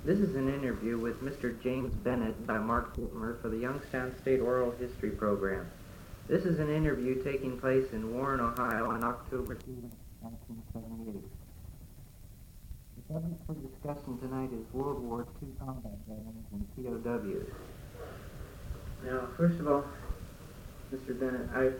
This is an interview with Mr. James Bennett by Mark Whitmer for the Youngstown State Oral History Program. This is an interview taking place in Warren, Ohio on October 2, 1978. The subject for discussion tonight is World War II combat veterans and POWs. Now, first of all, Mr. Bennett, I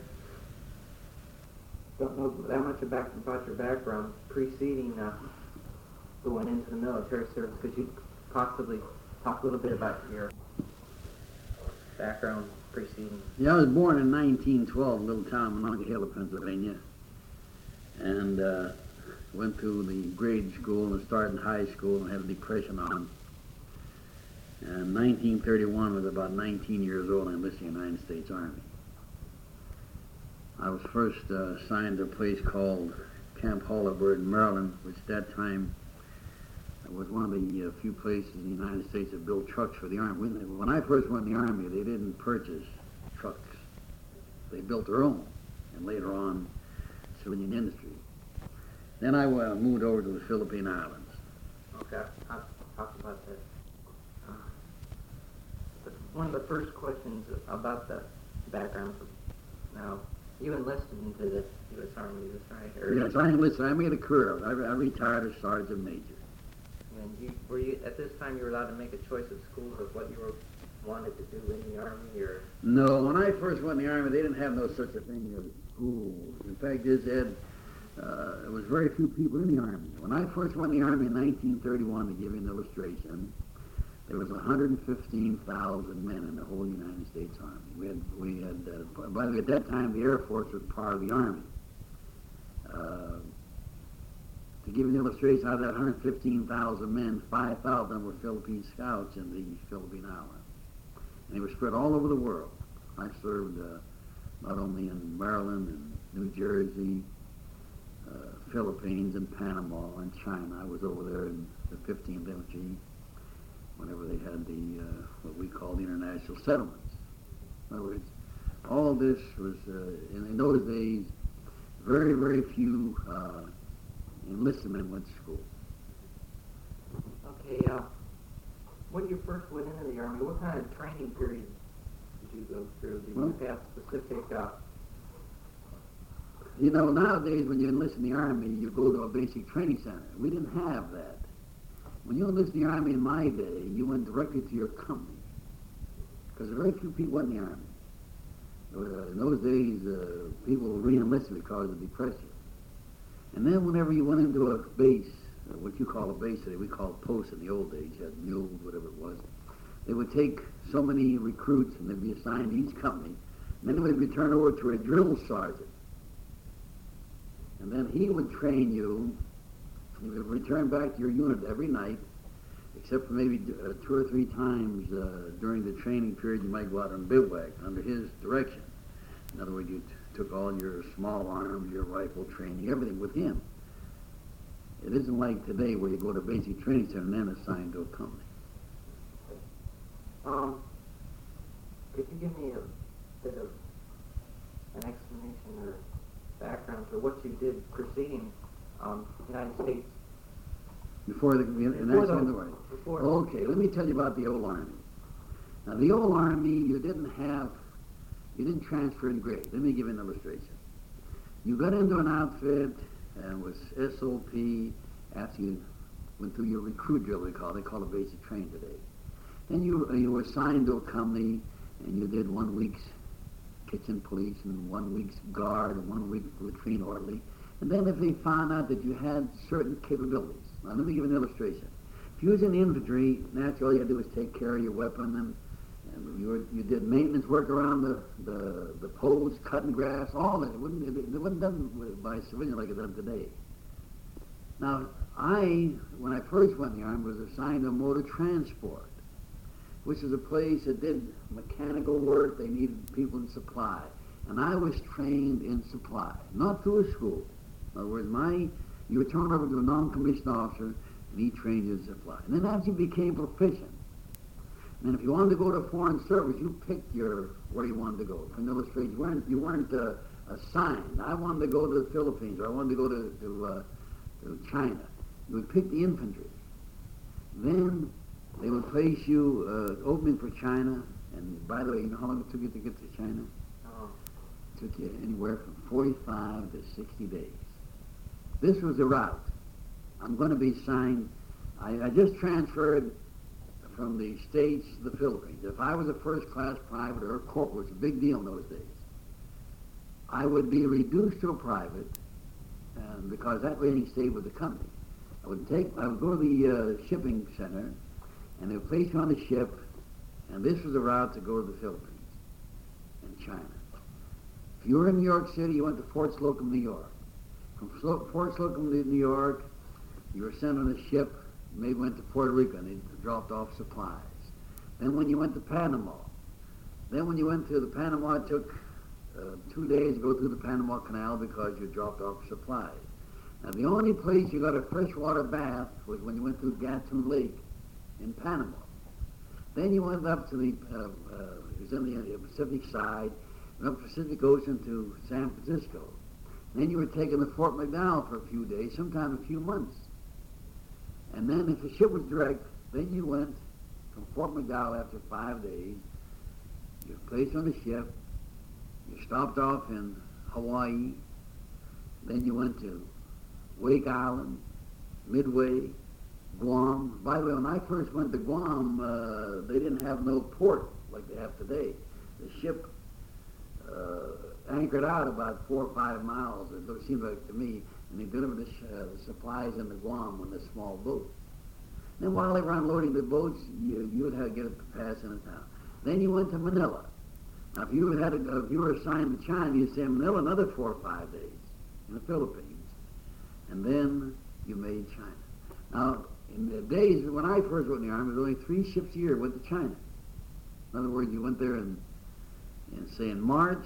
don't know that much about your background preceding going into the military service. Could you possibly talk a little bit about your background preceding? Yeah, I was born in 1912, little town Monongahela, Pennsylvania, and went to the grade school and started in high school and had a depression on. And 1931, I was about 19 years old and enlisted in the United States Army. I was first assigned to a place called Camp Holabird in Maryland, which at that time was one of the few places in the United States that built trucks for the Army. When I first went in the Army, they didn't purchase trucks. They built their own, and later on, civilian industry. Then I moved over to the Philippine Islands. Okay, I'll talk about that. But one of the first questions about the background, now, you enlisted into the U.S. Army, is this right? Or Yes, I enlisted. I made a career. I retired as Sergeant Major. And were you at this time you were allowed to make a choice of schools of what you wanted to do in the Army, or? No, when I first went in the Army, they didn't have no such a thing as schools. In fact, there was very few people in the Army. When I first went in the Army in 1931, to give you an illustration, there was 115,000 men in the whole United States Army. We had by the way, at that time, the Air Force was part of the Army. To give you an illustration, out of that 115,000 men, 5,000 were Philippine scouts in the Philippine Islands. And they were spread all over the world. I served not only in Maryland and New Jersey, Philippines and Panama and China. I was over there in the 15th Infantry whenever they had the what we call the international settlements. In other words, all this was, in those days, very, very few enlisted men went to school. Okay, when you first went into the Army, what kind of training period did you go through? Did you have specific... You know, nowadays when you enlist in the Army, you go to a basic training center. We didn't have that. When you enlisted in the Army in my day, you went directly to your company, because very few people went in the Army. In those days, people re-enlisted because of depression. And then whenever you went into a base, what you call a base today, we call it post in the old days, you had mules, whatever it was, they would take so many recruits and they'd be assigned to each company, and then they would be turned over to a drill sergeant. And then he would train you. You would return back to your unit every night, except for maybe 2 or 3 times during the training period you might go out on bivouac under his direction. In other words, you took all your small arms, your rifle training, everything with him. It isn't like today where you go to basic training center and then assigned to a company. Could you give me a bit of an explanation or background for what you did preceding United States? Before the war? Okay, let me tell you about the old Army. Now, the old Army, you didn't transfer in grade. Let me give you an illustration. You got into an outfit and was SOP after you went through your recruit drill, they call it basic training today. Then you were assigned to a company and you did 1 week's kitchen police and 1 week's guard and 1 week latrine orderly. And then if they found out that you had certain capabilities, now let me give you an illustration. If you was in the infantry, naturally all you had to do was take care of your weapon, and you did maintenance work around the poles, cutting grass, all that. It wasn't done by a civilian like it's done today. Now, when I first went in the Army, was assigned to motor transport, which is a place that did mechanical work. They needed people in supply. And I was trained in supply, not through a school. In other words, you were turned over to a non-commissioned officer, and he trained you in supply. And then after you became proficient, and if you wanted to go to foreign service, you picked where you wanted to go. For illustration, you weren't assigned. I wanted to go to the Philippines, or I wanted to go to China. You would pick the infantry. Then They would place you opening for China, and by the way, you know how long it took you to get to China? Oh, It took you anywhere from 45 to 60 days. This was the route. I'm going to be signed. I just transferred from the States to the Philippines. If I was a first-class private or a corporal, it was a big deal in those days. I would be reduced to a private, because that rating stayed with the company. I would go to the shipping center, and they would place you on the ship, and this was the route to go to the Philippines and China. If you were in New York City, you went to Fort Slocum, New York. From Fort Slocum to New York, you were sent on a ship, maybe went to Puerto Rico, and they dropped off supplies. Then when you went to Panama, then when you went to the Panama, it took 2 days to go through the Panama Canal because you dropped off supplies. Now, the only place you got a freshwater bath was when you went through Gatun Lake in Panama. Then you went up to the, it was in the Pacific side, went up Pacific Ocean to San Francisco. Then you were taken to Fort McDowell for a few days, sometimes a few months. And then if the ship was direct, then you went from Fort McDowell after 5 days. You were placed on the ship. You stopped off in Hawaii. Then you went to Wake Island, Midway, Guam. By the way, when I first went to Guam, they didn't have no port like they have today. The ship anchored out about 4 or 5 miles, it seemed like to me, and they delivered the supplies into Guam on the small boat. Then while they were unloading the boats, you would have to get a pass into town. Then you went to Manila. Now, if you were assigned to China, you'd stay in Manila another 4 or 5 days in the Philippines, and then you made China. Now, in the days when I first went in the Army, there were only 3 ships a year went to China. In other words, you went there in March,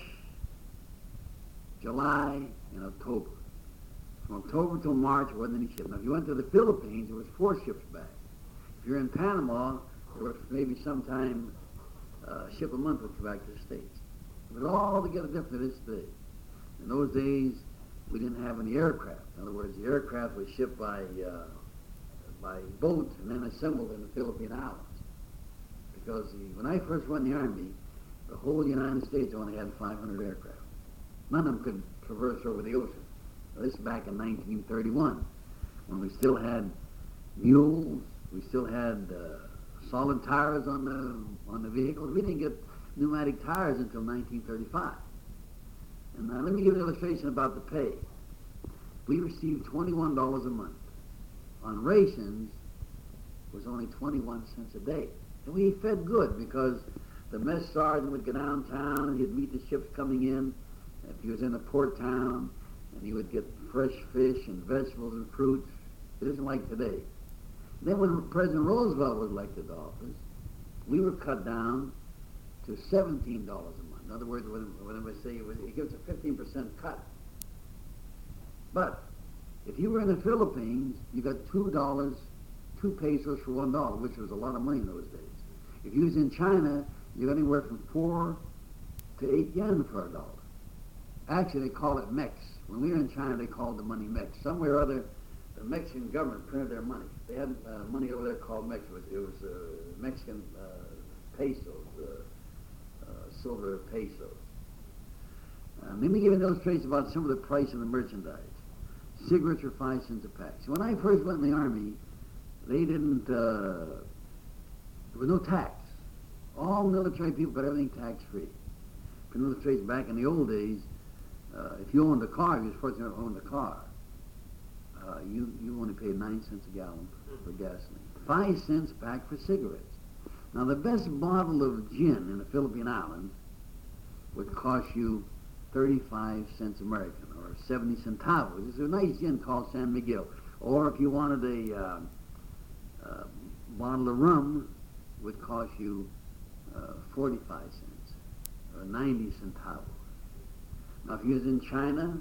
July, and October. From October till March, there wasn't any ship. Now, if you went to the Philippines, there was 4 ships back. If you're in Panama, there was maybe sometime a ship a month would come back to the States. It was all together different to this day. In those days, we didn't have any aircraft. In other words, the aircraft was shipped by boat and then assembled in the Philippine Islands. Because when I first went in the Army, the whole United States only had 500 aircraft. None of them could traverse over the ocean. Now, this is back in 1931, when we still had mules, we still had solid tires on the vehicles. We didn't get pneumatic tires until 1935. And now let me give you an illustration about the pay. We received $21 a month. On rations, it was only 21 cents a day. And we fed good because the mess sergeant would go downtown and he'd meet the ships coming in. If he was in a port town, and he would get fresh fish and vegetables and fruits. It isn't like today. Then when President Roosevelt was elected to office, we were cut down to $17 a month. In other words, when I say he gives a 15% cut. But if you were in the Philippines, you got $2, 2 pesos for $1, which was a lot of money in those days. If you was in China, you got anywhere from 4 to 8 yen for $1. Actually, they call it Mex. When we were in China, they called the money Mex. Somewhere or other, the Mexican government printed their money. They had money over there called Mex. It was Mexican pesos, silver pesos. Let me give you an illustration about some of the price of the merchandise. Cigarettes were 5 cents a pack. So when I first went in the Army, they didn't, there was no tax. All military people got everything tax-free. For an illustration, back in the old days, if you owned a car, if you was fortunate to own a car, you only paid 9 cents a gallon for gasoline. 5 cents back for cigarettes. Now, the best bottle of gin in the Philippine Islands would cost you 35 cents American, or 70 centavos. It's a nice gin called San Miguel. Or if you wanted a bottle of rum, it would cost you 45 cents, or 90 centavos. Now, if you was in China,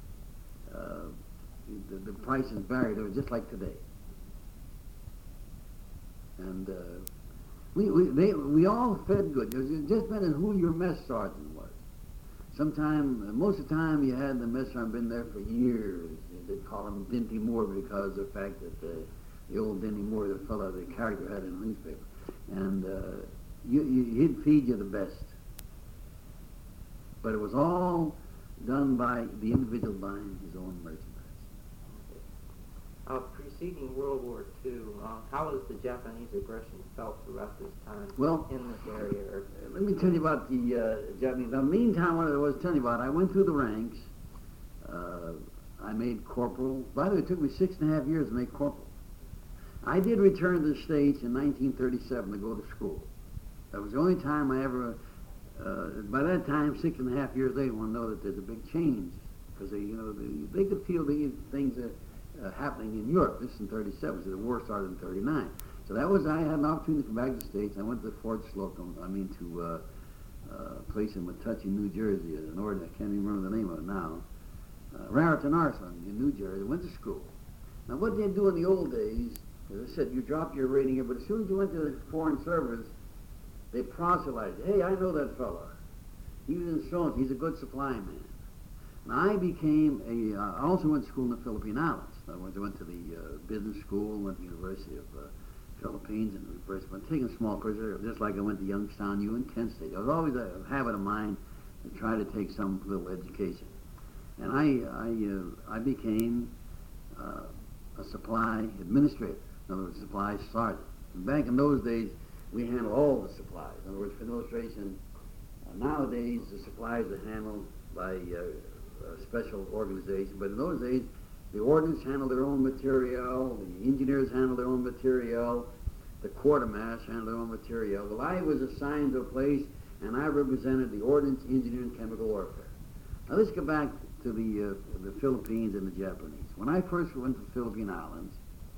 the prices varied. It was just like today. And we all fed good. It was just depending on who your mess sergeant was. Most of the time, you had the mess sergeant been there for years. They'd call him Dinty Moore because of the fact that the old Denny Moore, the fellow, the character had in the newspaper. And he'd feed you the best. But it was all done by the individual buying his own merchandise. Preceding World War II, how was the Japanese aggression felt throughout this time in this area? Let me tell you about the Japanese. Now, meantime, what I was telling you about, I went through the ranks. I made corporal. By the way, it took me 6.5 years to make corporal. I did return to the States in 1937 to go to school. That was the only time I ever, by that time, 6.5 years later, want to know that there's a big change. Because they could feel the things that happening in Europe. This is in 37, so the war started in 39. So I had an opportunity to come back to the States. I went to Fort Slocum, to a place in Metuchen, New Jersey, I can't even remember the name of it now. Raritan Arsenal in New Jersey. Went to school. Now, what they do in the old days, as I said, you dropped your rating here, but as soon as you went to the foreign service, they proselytized. Hey, I know that fella. He was in so he's a good supply man. And I became I also went to school in the Philippine Islands. I went to the business school, went to the University of Philippines, and I've taken a small course there, just like I went to Youngstown U in Kent State. It was always a habit of mine to try to take some little education. And I became a supply administrator. In other words, supply sergeant. And back in those days, we handled all the supplies. In other words, for illustration, nowadays the supplies are handled by a special organization, but in those days, the ordnance handled their own material, the engineers handled their own material, the quartermaster handled their own material. Well, I was assigned to a place, and I represented the ordnance, engineering, and chemical warfare. Now let's go back to the Philippines and the Japanese. When I first went to the Philippine Islands,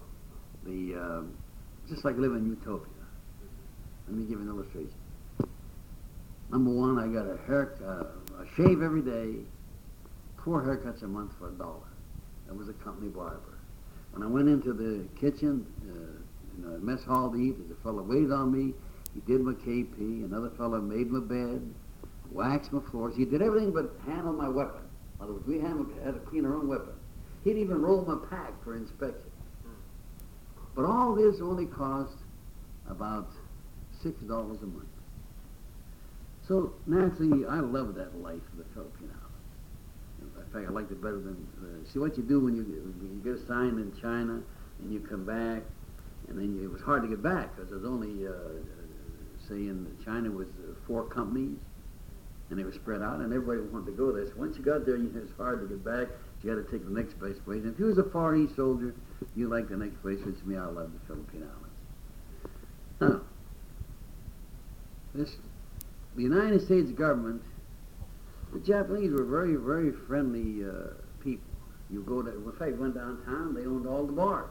just like living in utopia. Let me give you an illustration. Number one, I got a shave every day, 4 haircuts a month for $1. That was a company barber. When I went into the kitchen, in the mess hall to eat, there's a fellow waited on me. He did my KP. Another fellow made my bed, waxed my floors. He did everything but handle my weapon. In other words, we had to clean our own weapon. He'd even roll my pack for inspection. But all this only cost about $6 a month. So naturally, I loved that life of the Philippine Islands. In fact, I liked it better than, see what you do when you get assigned in China and you come back, and then it was hard to get back because there's only, say in China was 4 companies, and they were spread out, and everybody wanted to go there. So once you got there, it was hard to get back. You had to take the next best place. And if you was a Far East soldier, you liked the next place, which me, I loved the Philippine Islands. Now, the United States government, the Japanese were very, very friendly people. You go to, in fact, went downtown, they owned all the bars.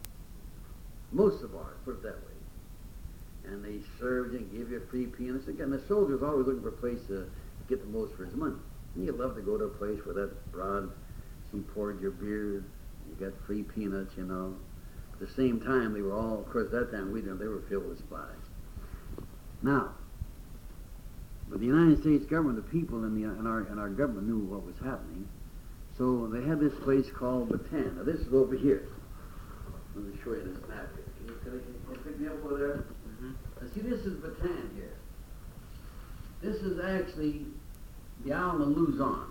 Most of the bars, put it that way. And they served you and gave you a free peanuts. Again, the soldier was always looking for a place to get the most for his money. And you'd love to go to a place where that broad, she poured your beer, you got free peanuts, At the same time, they were all, of course, at that time, they were filled with supplies. Now, but the United States government, the people in our government knew what was happening. So they had this place called Bataan. Now this is over here. Let me show you this map here. Can you pick me up over there? Mm-hmm. Now see, this is Bataan here. This is actually the island of Luzon.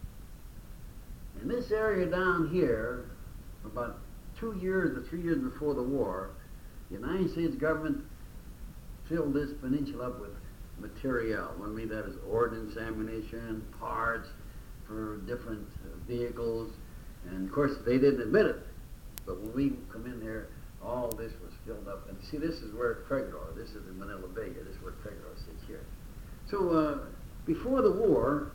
And this area down here, about 2 years or 3 years before the war, the United States government filled this peninsula up with material. What I mean that is ordnance, ammunition, parts for different vehicles, and of course they didn't admit it. But when we come in there, all this was filled up. And see, this is where Corregidor. This is in Manila Bay. This is where Corregidor sits here. So before the war,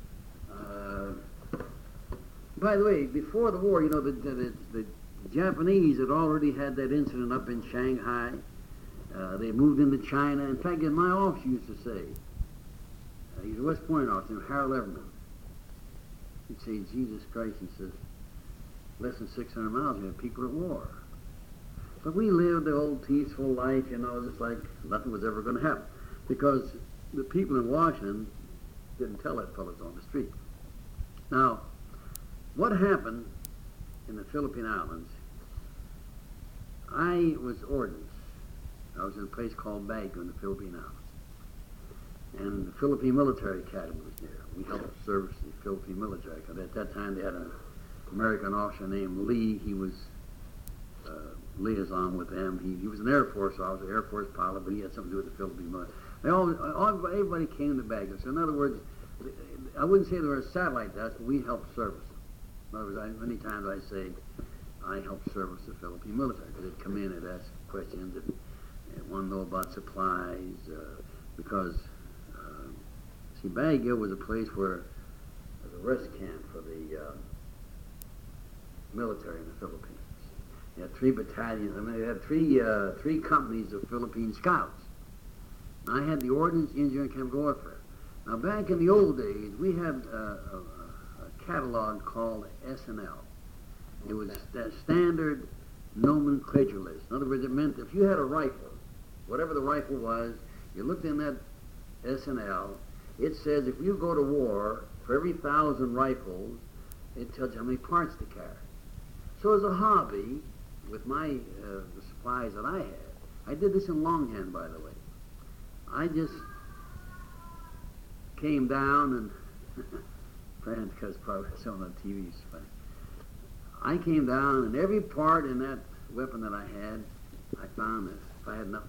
by the way, before the war, the Japanese had already had that incident up in Shanghai. They moved into China. In fact, in my office used to say, he's a West Point officer, Harold Everman. He'd say, Jesus Christ, he says, less than 600 miles, we have people at war. But we lived the old peaceful life, just like nothing was ever going to happen. Because the people in Washington didn't tell that fellas on the street. Now, what happened in the Philippine Islands, I was ordnance. I was in a place called Baguio in the Philippine Islands. And the Philippine Military Academy was there. We helped service the Philippine Military Academy. At that time, they had an American officer named Lee. He was liaison with them. He was an Air Force officer, Air Force pilot, but he had something to do with the Philippine military. Everybody came to Baguio. So in other words, I wouldn't say they were a satellite to us, but we helped service them. In other words, many times I say I helped service the Philippine military because they'd come in and ask questions and want to know about supplies because, see, Baguio was a place where there was a rest camp for the military in the Philippines. They had 3 battalions. I mean, they had three companies of Philippine scouts. I had the Ordnance, Engineering, and Chemical Warfare. Now, back in the old days, we had a catalog called SNL. It was that standard nomenclature list. In other words, it meant if you had a rifle, whatever the rifle was, you looked in that SNL, it says if you go to war, for every 1,000 rifles, it tells you how many parts to carry. So as a hobby, with my the supplies that I had, I did this in longhand, by the way. I just came down and, because probably some on TV is funny. I came down and every part in that weapon that I had, I found that if I had enough,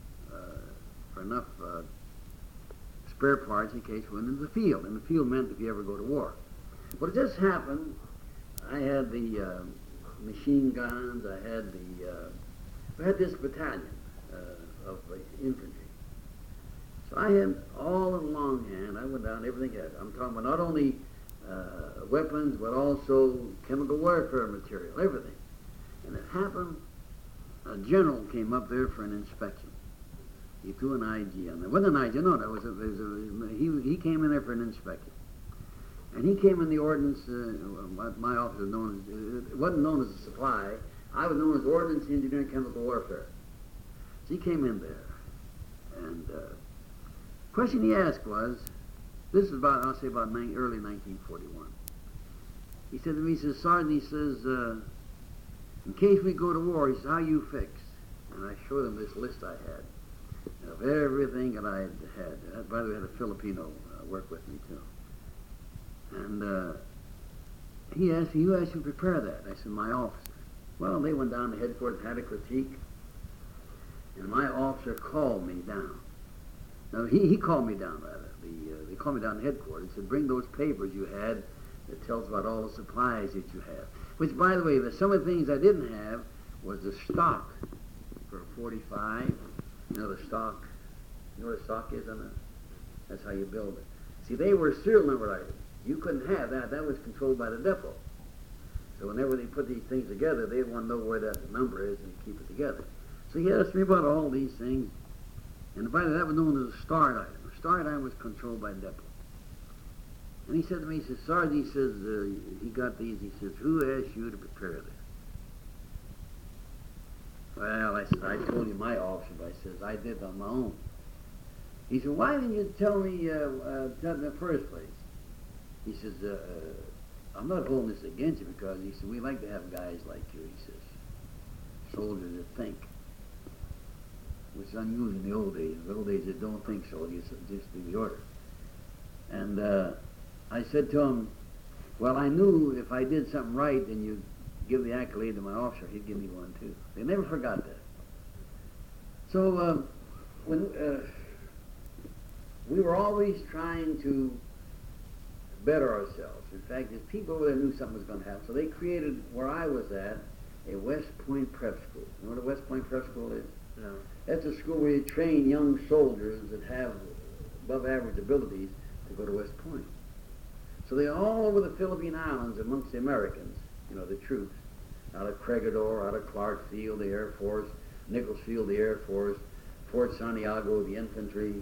spare parts in case we went into the field. And the field meant if you ever go to war. But it just happened, I had the machine guns, I had this battalion of infantry. So I had all in longhand, I went down everything I had. I'm talking about not only weapons, but also chemical warfare material, everything. And it happened, a general came up there for an inspection. He threw an IG on there. It wasn't an IG, no, he came in there for an inspection. And he came in the ordnance, my office was known as, it wasn't known as a supply, I was known as Ordnance, Engineering, Chemical Warfare. So he came in there, and the question he asked was, this is about, I'll say about early 1941. He said to me, he says, Sergeant, he says, in case we go to war, he says, how you fix? And I showed him this list I had of everything that I had. By the way, I had a Filipino work with me too. And he asked me, who asked you to prepare that? I said, my officer. Well, they went down to headquarters, had a critique, and my officer called me down. Now, he called me down, rather. They called me down to headquarters and said, bring those papers you had that tells about all the supplies that you have. Which, by the way, some of the things I didn't have was the stock for a 45. You know the stock? You know what a stock is on it? That's how you build it. See, they were serial numbered items. You couldn't have that. That was controlled by the depot. So whenever they put these things together, they want to know where that number is and keep it together. So he asked me about all these things. And by the way, that was known as a start item. A start item was controlled by depot. And he said to me, he says, Sergeant, he says, he got these, he says, who asked you to prepare this? Well, I said, I told you my officer, but I says, I did on my own. He said, why didn't you tell me that in the first place? He says, I'm not holding this against you because, he said, we like to have guys like you, he says, soldiers that think. Which is unusual in the old days. In the old days, they don't think so, you just do the order. And I said to him, well, I knew if I did something right and you give the accolade to my officer, he'd give me one too. They never forgot that. So when we were always trying to better ourselves. In fact, there's people over there knew something was going to happen. So they created, where I was at, a West Point Prep School. You know what a West Point Prep School is? No. That's a school where you train young soldiers that have above average abilities to go to West Point. So they're all over the Philippine Islands amongst the Americans, you know, the troops, out of Corregidor, out of Clark Field, the Air Force, Nichols Field, the Air Force, Fort Santiago, the infantry,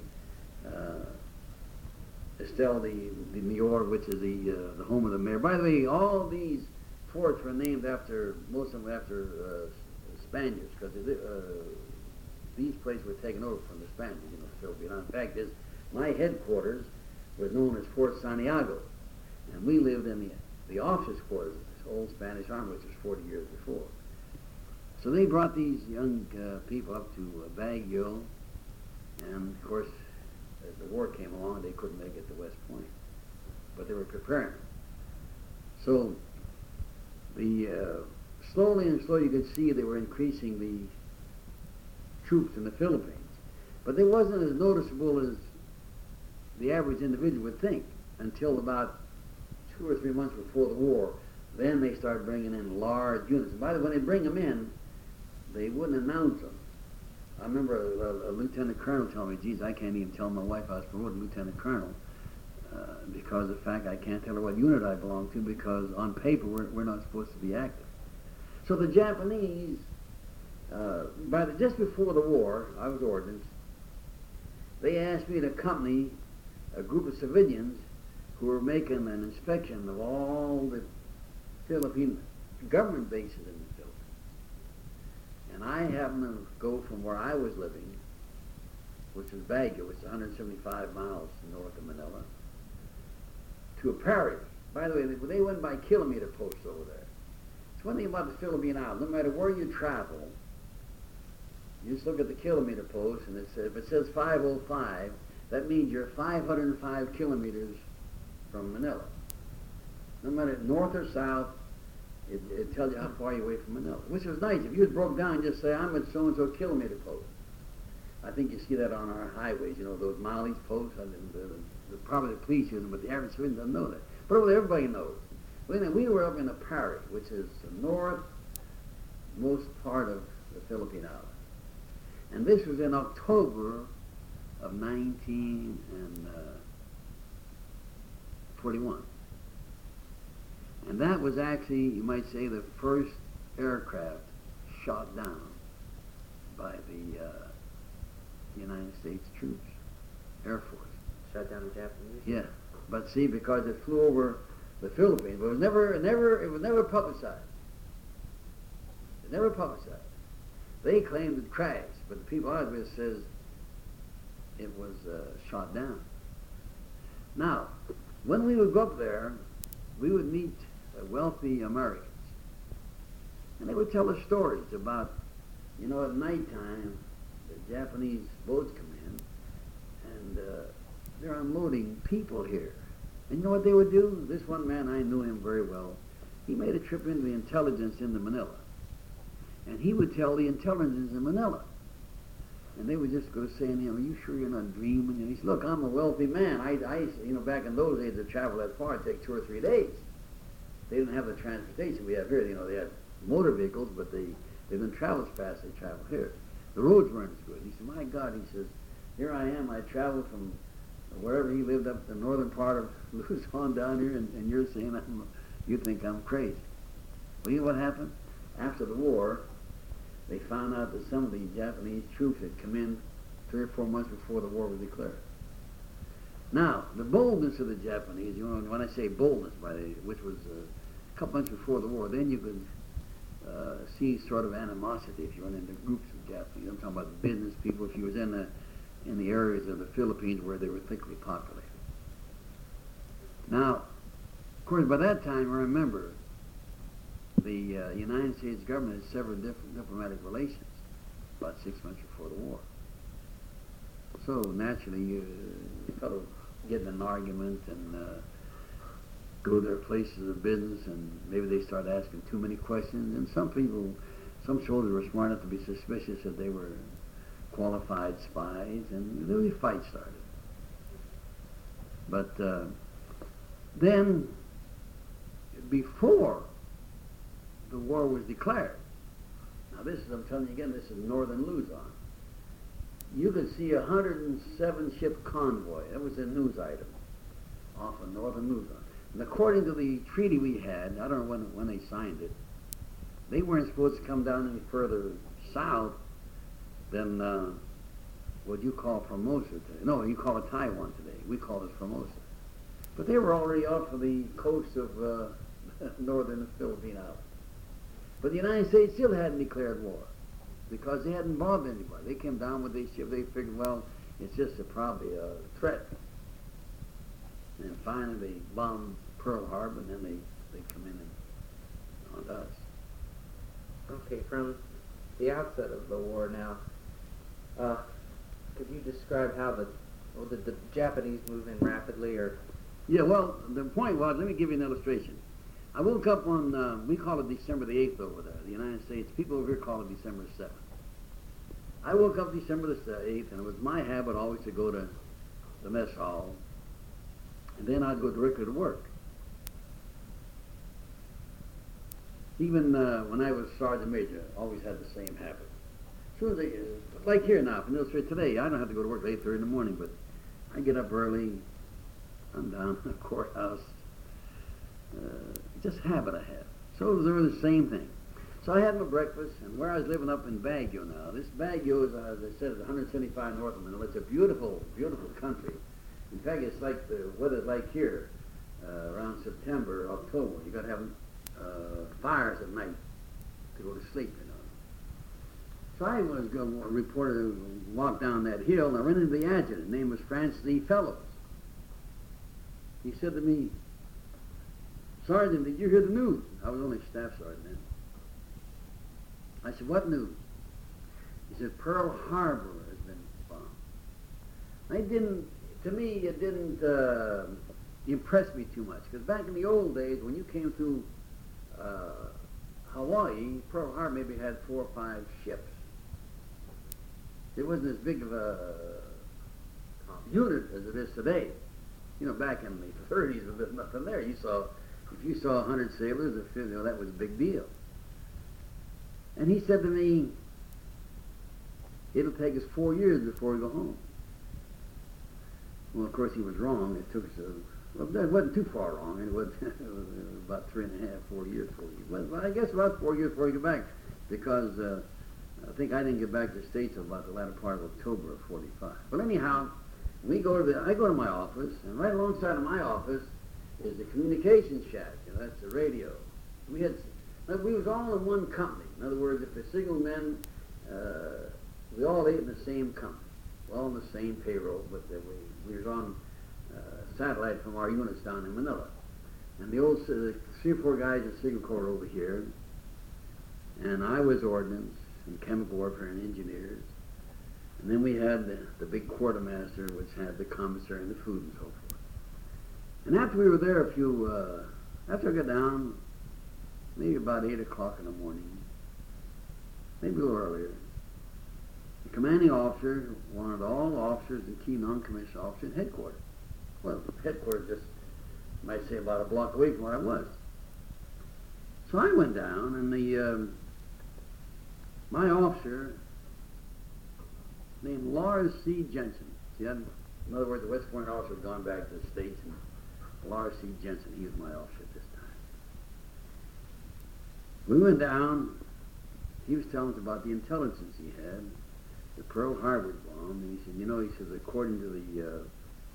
Estelle de Mayor, which is the home of the mayor. By the way, all these forts were named after, most of them after Spaniards, because these places were taken over from the Spaniards, you know, the Philippine Islands. In fact, my headquarters was known as Fort Santiago, and we lived in the officers' quarters of this old Spanish army, which was 40 years before. So they brought these young people up to Baguio, and of course, as the war came along, they couldn't make it to West Point, but they were preparing. So slowly and slowly you could see they were increasing the troops in the Philippines, but it wasn't as noticeable as the average individual would think until about 2 or 3 months before the war. Then they started bringing in large units. And by the way, when they bring them in, they wouldn't announce them. I remember a lieutenant colonel telling me, geez, I can't even tell my wife I was promoted lieutenant colonel because of the fact I can't tell her what unit I belong to because on paper we're not supposed to be active. So the Japanese, just before the war, I was ordnance, they asked me to accompany a group of civilians who were making an inspection of all the Philippine government bases in the Philippines. And I happened to go from where I was living, which was Baguio, which is 175 miles north of Manila, to a Parry. By the way, they went by kilometer posts over there. It's one thing about the Philippine Islands, no matter where you travel, you just look at the kilometer post, and if it says 505, that means you're 505 kilometers from Manila. No matter north or south, it tells you how far you're away from Manila, which was nice. If you just broke down and just say, I'm at so-and-so kilometer post. I think you see that on our highways, you know, those mileage posts. Probably the police use them, but the average civilian doesn't know that. But over there, everybody knows. We were up in the Parry, which is the northmost part of the Philippine Islands. And this was in October of 1941. And that was actually, you might say, the first aircraft shot down by the United States troops, Air Force. Shot down the Japanese? Yeah, but see, because it flew over the Philippines, but it was never publicized. It never publicized. They claimed it crashed, but the people I was with says it was shot down. Now, when we would go up there, we would meet wealthy Americans, and they would tell us stories about, you know, at nighttime, the Japanese boats come in, and they're unloading people here. And you know what they would do? This one man, I knew him very well. He made a trip into the intelligence into Manila. And he would tell the intelligence in Manila. And they would just go saying to him, are you sure you're not dreaming? And he said, look, I'm a wealthy man. I you know, back in those days, to travel that far, it'd take 2 or 3 days. They didn't have the transportation we have here. You know, they had motor vehicles, but they didn't travel as fast as they travel here. The roads weren't as good. He said, my God, he says, here I am. I traveled from wherever he lived up the northern part of Luzon down here, and you're saying you think I'm crazy. Well, you know what happened? After the war, they found out that some of the Japanese troops had come in 3 or 4 months before the war was declared. Now, the boldness of the Japanese, you know, when I say boldness, which was a couple months before the war, then you could see sort of animosity if you went into groups of Japanese. I'm talking about business people. If you was in the areas of the Philippines where they were thickly populated. Now, of course, by that time, remember, the United States government had severed different diplomatic relations about 6 months before the war. So naturally, you sort of get in an argument and go to their places of business, and maybe they start asking too many questions. And some soldiers were smart enough to be suspicious that they were qualified spies, and the fight started. But then, before the war was declared, now this is, I'm telling you again, this is northern Luzon, you could see 107 ship convoy. That was a news item off of northern Luzon. And according to the treaty we had, I don't know when they signed it, they weren't supposed to come down any further south than what you call Formosa today. No, you call it Taiwan today. We call it Formosa. But they were already off of the coast of northern Philippine Islands. But the United States still hadn't declared war because they hadn't bombed anybody. They came down with their ship. They figured, well, it's just probably a threat. And finally they bombed Pearl Harbor, and then they come in and on us. Okay, from the outset of the war now. Could you describe how did the Japanese move in rapidly, or? Yeah, well, the point was, let me give you an illustration. I woke up on, we call it December the 8th over there, the United States. People over here call it December 7th. I woke up December the 8th, and it was my habit always to go to the mess hall, and then I'd go directly to work. Even when I was sergeant major, I always had the same habit. Soon as like here now, from illustrate today, I don't have to go to work at 8:30 in the morning, but I get up early, I'm down in the courthouse, just habit I have. So they were the same thing. So I had my breakfast, and where I was living up in Baguio now, this Baguio is, as I said, is 175 north of Manila. It's a beautiful, beautiful country. In fact, it's like the weather's like here, around September, October. You got to have fires at night to go to sleep, you know. So I was going to report, walk down that hill, and I ran into the adjutant. His name was Francis E. Fellows. He said to me, "Sergeant, did you hear the news?" I was only staff sergeant then. I said, "What news?" He said, "Pearl Harbor has been bombed." To me, it didn't impress me too much, because back in the old days, when you came through Hawaii, Pearl Harbor maybe had 4 or 5 ships. It wasn't as big of a unit as it is today. You know, back in the 30s, there was nothing there. If you saw 100 sailors, that was a big deal. And he said to me, "It'll take us 4 years before we go home." Well, of course, he was wrong. It took us it wasn't too far wrong. It was about 3.5, 4 years before we get back. Well, I guess about 4 years before we get back, because I think I didn't get back to the States until about the latter part of October of '45. Well, anyhow, I go to my office, and right alongside of my office is the communications shack, and that's the radio. We was all in one company. In other words, if the signalmen, we all ate in the same company, all on the same payroll, but we was on satellite from our units down in Manila. And the old 3 or 4 guys in Signal Corps over here, and I was ordnance and chemical warfare and engineers. And then we had the big quartermaster, which had the commissary and the food and so forth. And after we were there after I got down, maybe about 8 o'clock in the morning, maybe a little earlier, the commanding officer wanted all officers and key non-commissioned officers in headquarters. Well, headquarters just, you might say, about a block away from where I was. So I went down, and my officer, named Lars C. Jensen. See, in other words, the West Point officer had gone back to the States, and Lars C. Jensen, he was my officer at this time. We went down. He was telling us about the intelligence he had, the Pearl Harbor bomb, and he said, according to the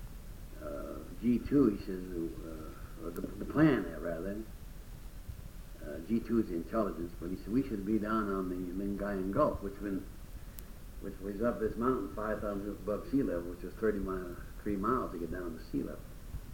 G2, he says, or the plan there, rather, G2 is the intelligence, but he said we should be down on the Lingayen Gulf, which was up this mountain 5,000 feet above sea level, which is 3 miles to get down to sea level.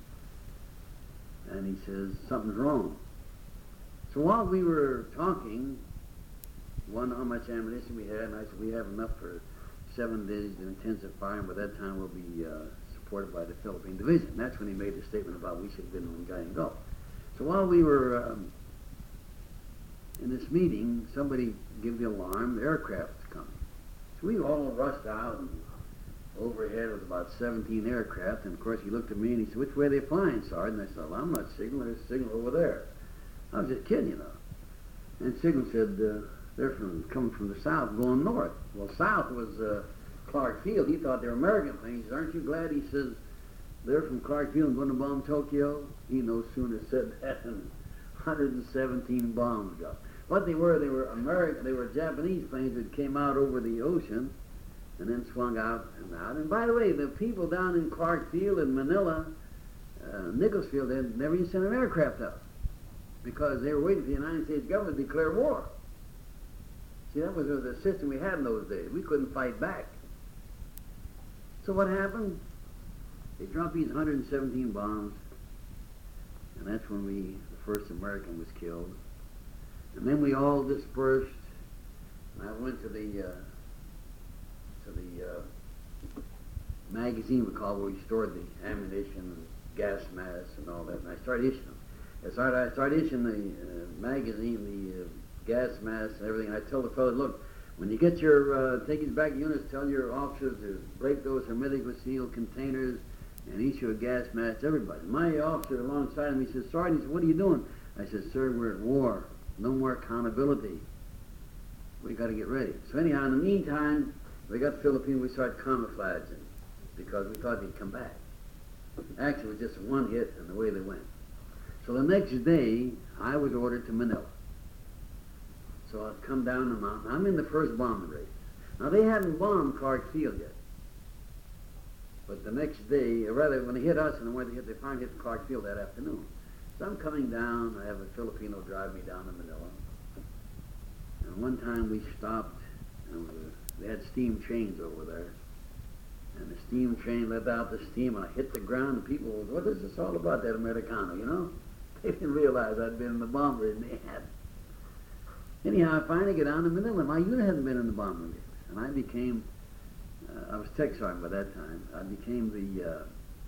And he says, something's wrong. So while we were talking, how much ammunition we had, and I said, we have enough for 7 days of intensive fire, and by that time we'll be supported by the Philippine Division. And that's when he made the statement about we should have been in Lingayen Gulf. So while we were in this meeting, somebody gave the alarm, the aircraft was coming. So we all rushed out, and overhead was about 17 aircraft, and of course he looked at me and he said, "Which way are they flying, Sergeant?" And I said, "Well, I'm not signaling, there's a signal over there." I was just kidding, And Signal said, they're coming from the south, going north. Well, south was Clark Field. He thought they were American planes. He says, "Aren't you glad?" He says, "They're from Clark Field and going to bomb Tokyo." He no sooner said that than 117 bombs dropped. What they were American, they were Japanese planes that came out over the ocean and then swung out and out. And by the way, the people down in Clark Field and Manila, Nichols Field, they had never even sent an aircraft up because they were waiting for the United States government to declare war. See, that was the system we had in those days. We couldn't fight back. So what happened? They dropped these 117 bombs, and that's when the first American was killed. And then we all dispersed And I went to the magazine we call where we stored the ammunition and gas masks and all that, and I started issuing them. I started issuing the magazine, the gas masks and everything, and I told the fellows, look, when you get your takings back units, tell your officers to break those hermetically sealed containers and issue a gas mask to everybody. My officer alongside of me says, Sergeant, he said, what are you doing? I said, sir, we're at war. No more accountability. We got to get ready. So anyhow, in the meantime, we got the Philippines, we started camouflaging because we thought they'd come back. Actually, it was just one hit and away they went. So the next day, I was ordered to Manila. So I'd come down the mountain. I'm in the first bombing raid. Now, they hadn't bombed Clark Field yet. But the next day, or rather, when they hit us and where they finally hit Clark Field that afternoon. So I'm coming down. I have a Filipino drive me down to Manila. And one time we stopped, and they had steam trains over there. And the steam train let out the steam, and I hit the ground, and people was, what is this all about, that Americano, you know? They didn't realize I'd been in the bomb raid, and they had. Anyhow, I finally get down to Manila. My unit hadn't been in the bomb raid. And I became, I was tech sergeant by that time. I became the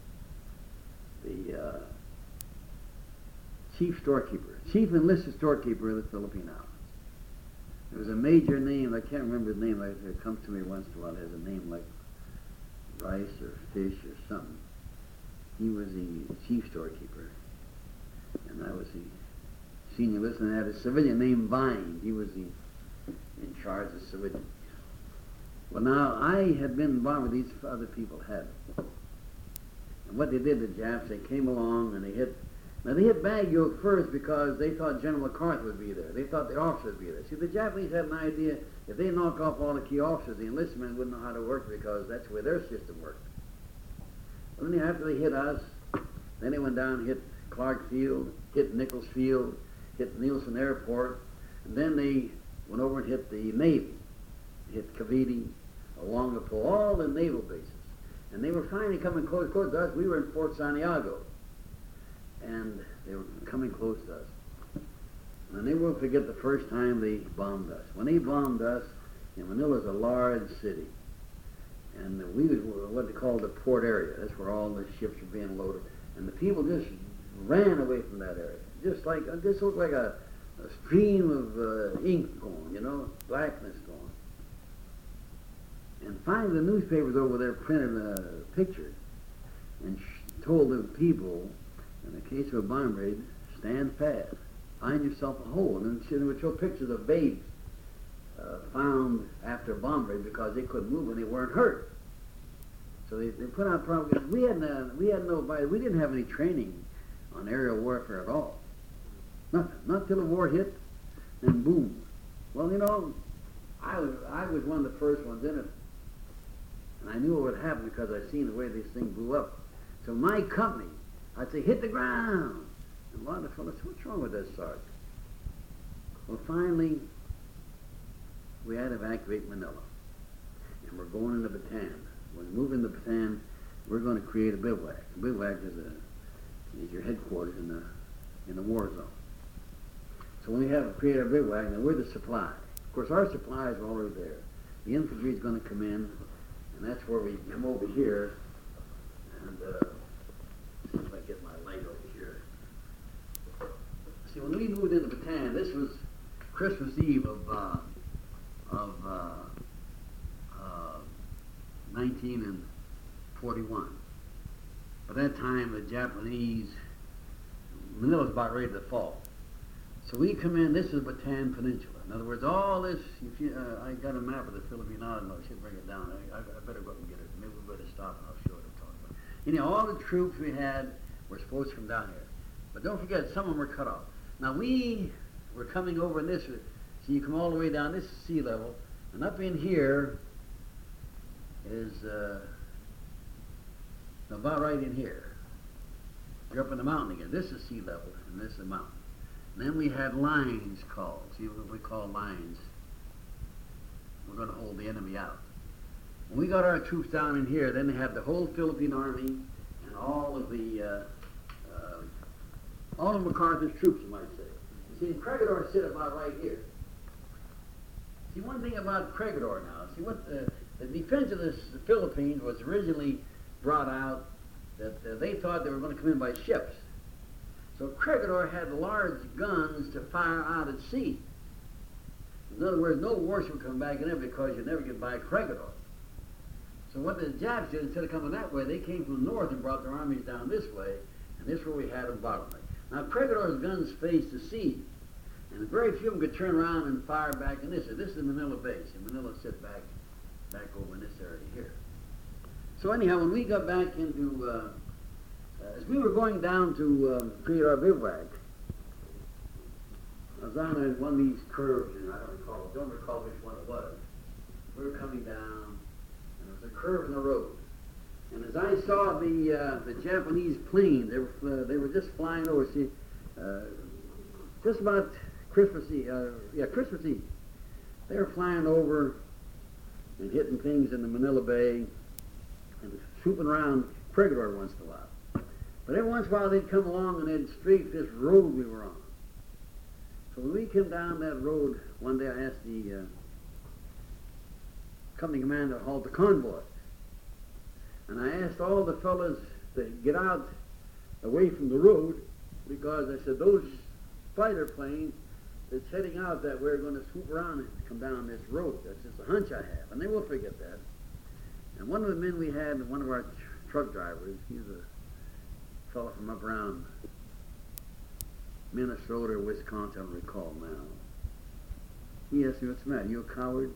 chief storekeeper, chief enlisted storekeeper of the Philippine Islands. There was a major name, I can't remember his name, it comes to me once in a while, it has a name like rice or fish or something. He was the chief storekeeper, and I was the senior enlisted, and I had a civilian named Vine. He was in charge of civilians. Well, now, I had been involved with these other people had. And what they did, the Japs, they came along and they hit Baguio first because they thought General MacArthur would be there. They thought the officers would be there. See, the Japanese had an idea, if they knock off all the key officers, the enlisted men wouldn't know how to work because that's where their system worked. Well, then after they hit us, then they went down and hit Clark Field, hit Nichols Field, hit Nielsen Airport, and then they went over and hit the Navy, hit Cavite, Olongapo, all the naval bases. And they were finally coming close to us. We were in Fort Santiago, and they were coming close to us. And they won't forget the first time they bombed us. When they bombed us, Manila's a large city, and we were what they called the port area. That's where all the ships were being loaded. And the people just ran away from that area. Just looked like a stream of ink going, you know, blackness going. And finally the newspapers over there printed a picture and told the people, in the case of a bomb raid, stand fast, find yourself a hole. And then they would show pictures of babes found after a bomb raid because they couldn't move and they weren't hurt. So they put out programs. We didn't have any training on aerial warfare at all. Nothing. Not till the war hit, and boom. Well, you know, I was one of the first ones in it. And I knew what would happen because I seen the way this thing blew up. So my company, I'd say, hit the ground. And a lot of the fellows said, what's wrong with this, Sergeant? Well, finally, we had to evacuate Manila. And we're going into Bataan. When we move into Bataan, we're going to create a bivouac. A bivouac is your headquarters in the war zone. So when we have to create our bivouac, now we're the supply. Of course, our supplies are already there. The infantry is going to come in, and that's where we come over here. And see if I get my light over here. See, when we moved into Bataan, this was Christmas Eve of 1941. By that time, the Japanese, Manila's about ready to fall. So we come in, this is Bataan Peninsula. In other words, all this, I got a map of the Philippine Islands, I should bring it down. I better go up and get it. Maybe we better stop and I'll show it. All the troops we had were supposed to come down here. But don't forget, some of them were cut off. Now we were coming over in this, so you come all the way down, this is sea level, and up in here is about right in here. You're up in the mountain again. This is sea level, and this is the mountain. And then we had lines called. See what we call lines. We're going to hold the enemy out. When we got our troops down in here, then they had the whole Philippine Army and all of MacArthur's troops, you might say. See, Craigidor sit about right here. See, one thing about Corregidor now, see what the defense of the Philippines was originally brought out that they thought they were going to come in by ships. So Corregidor had large guns to fire out at sea. In other words, no warship would come back in there because you'd never get by Corregidor. So what the Japs did, instead of coming that way, they came from the north and brought their armies down this way, and this is where we had a bottleneck. Now Corregidor's guns faced the sea, and very few of them could turn around and fire back in this. This is Manila base, and Manila sit back over in this area here. So anyhow, when we got back into, as we were going down to create our bivouac, I was on one of these curves, and I don't recall which one it was. We were coming down, and there was a curve in the road. And as I saw the Japanese plane, they were just flying over. See, just about Christmas Eve. Christmas Eve. They were flying over and hitting things in the Manila Bay and swooping around Corregidor once in a while. But every once in a while they'd come along and they'd strafe this road we were on. So when we came down that road, one day I asked the company commander to halt the convoy. And I asked all the fellas to get out away from the road because I said, those fighter planes that's heading out that way are going to swoop around and come down this road. That's just a hunch I have. And they will forget that. And one of the men we had, one of our truck drivers, he's a fellow from up around Minnesota or Wisconsin, I don't recall now. He asked me, what's the matter? You a coward?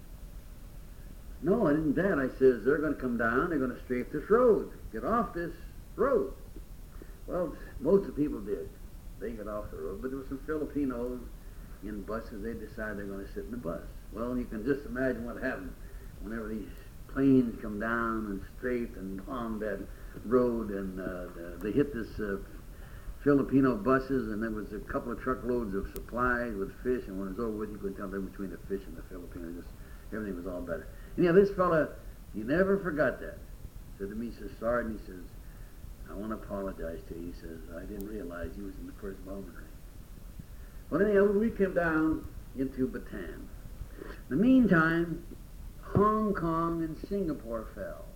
No, I didn't that. I says, they're going to come down, they're going to strafe this road. Get off this road. Well, most of the people did. They got off the road, but there were some Filipinos in buses. They decided they're going to sit in the bus. Well, you can just imagine what happened whenever these planes come down and strafed and bombed that road, and they hit this Filipino buses, and there was a couple of truckloads of supplies with fish, and when it was over with, you couldn't tell the difference between the fish and the Filipinos. Just everything was all better. Anyhow, this fella, he never forgot that. Said to me, he says, Sergeant, he says, I want to apologize to you. He says, I didn't realize you was in the first bomber range. Well, anyhow, we came down into Bataan. In the meantime, Hong Kong and Singapore fell.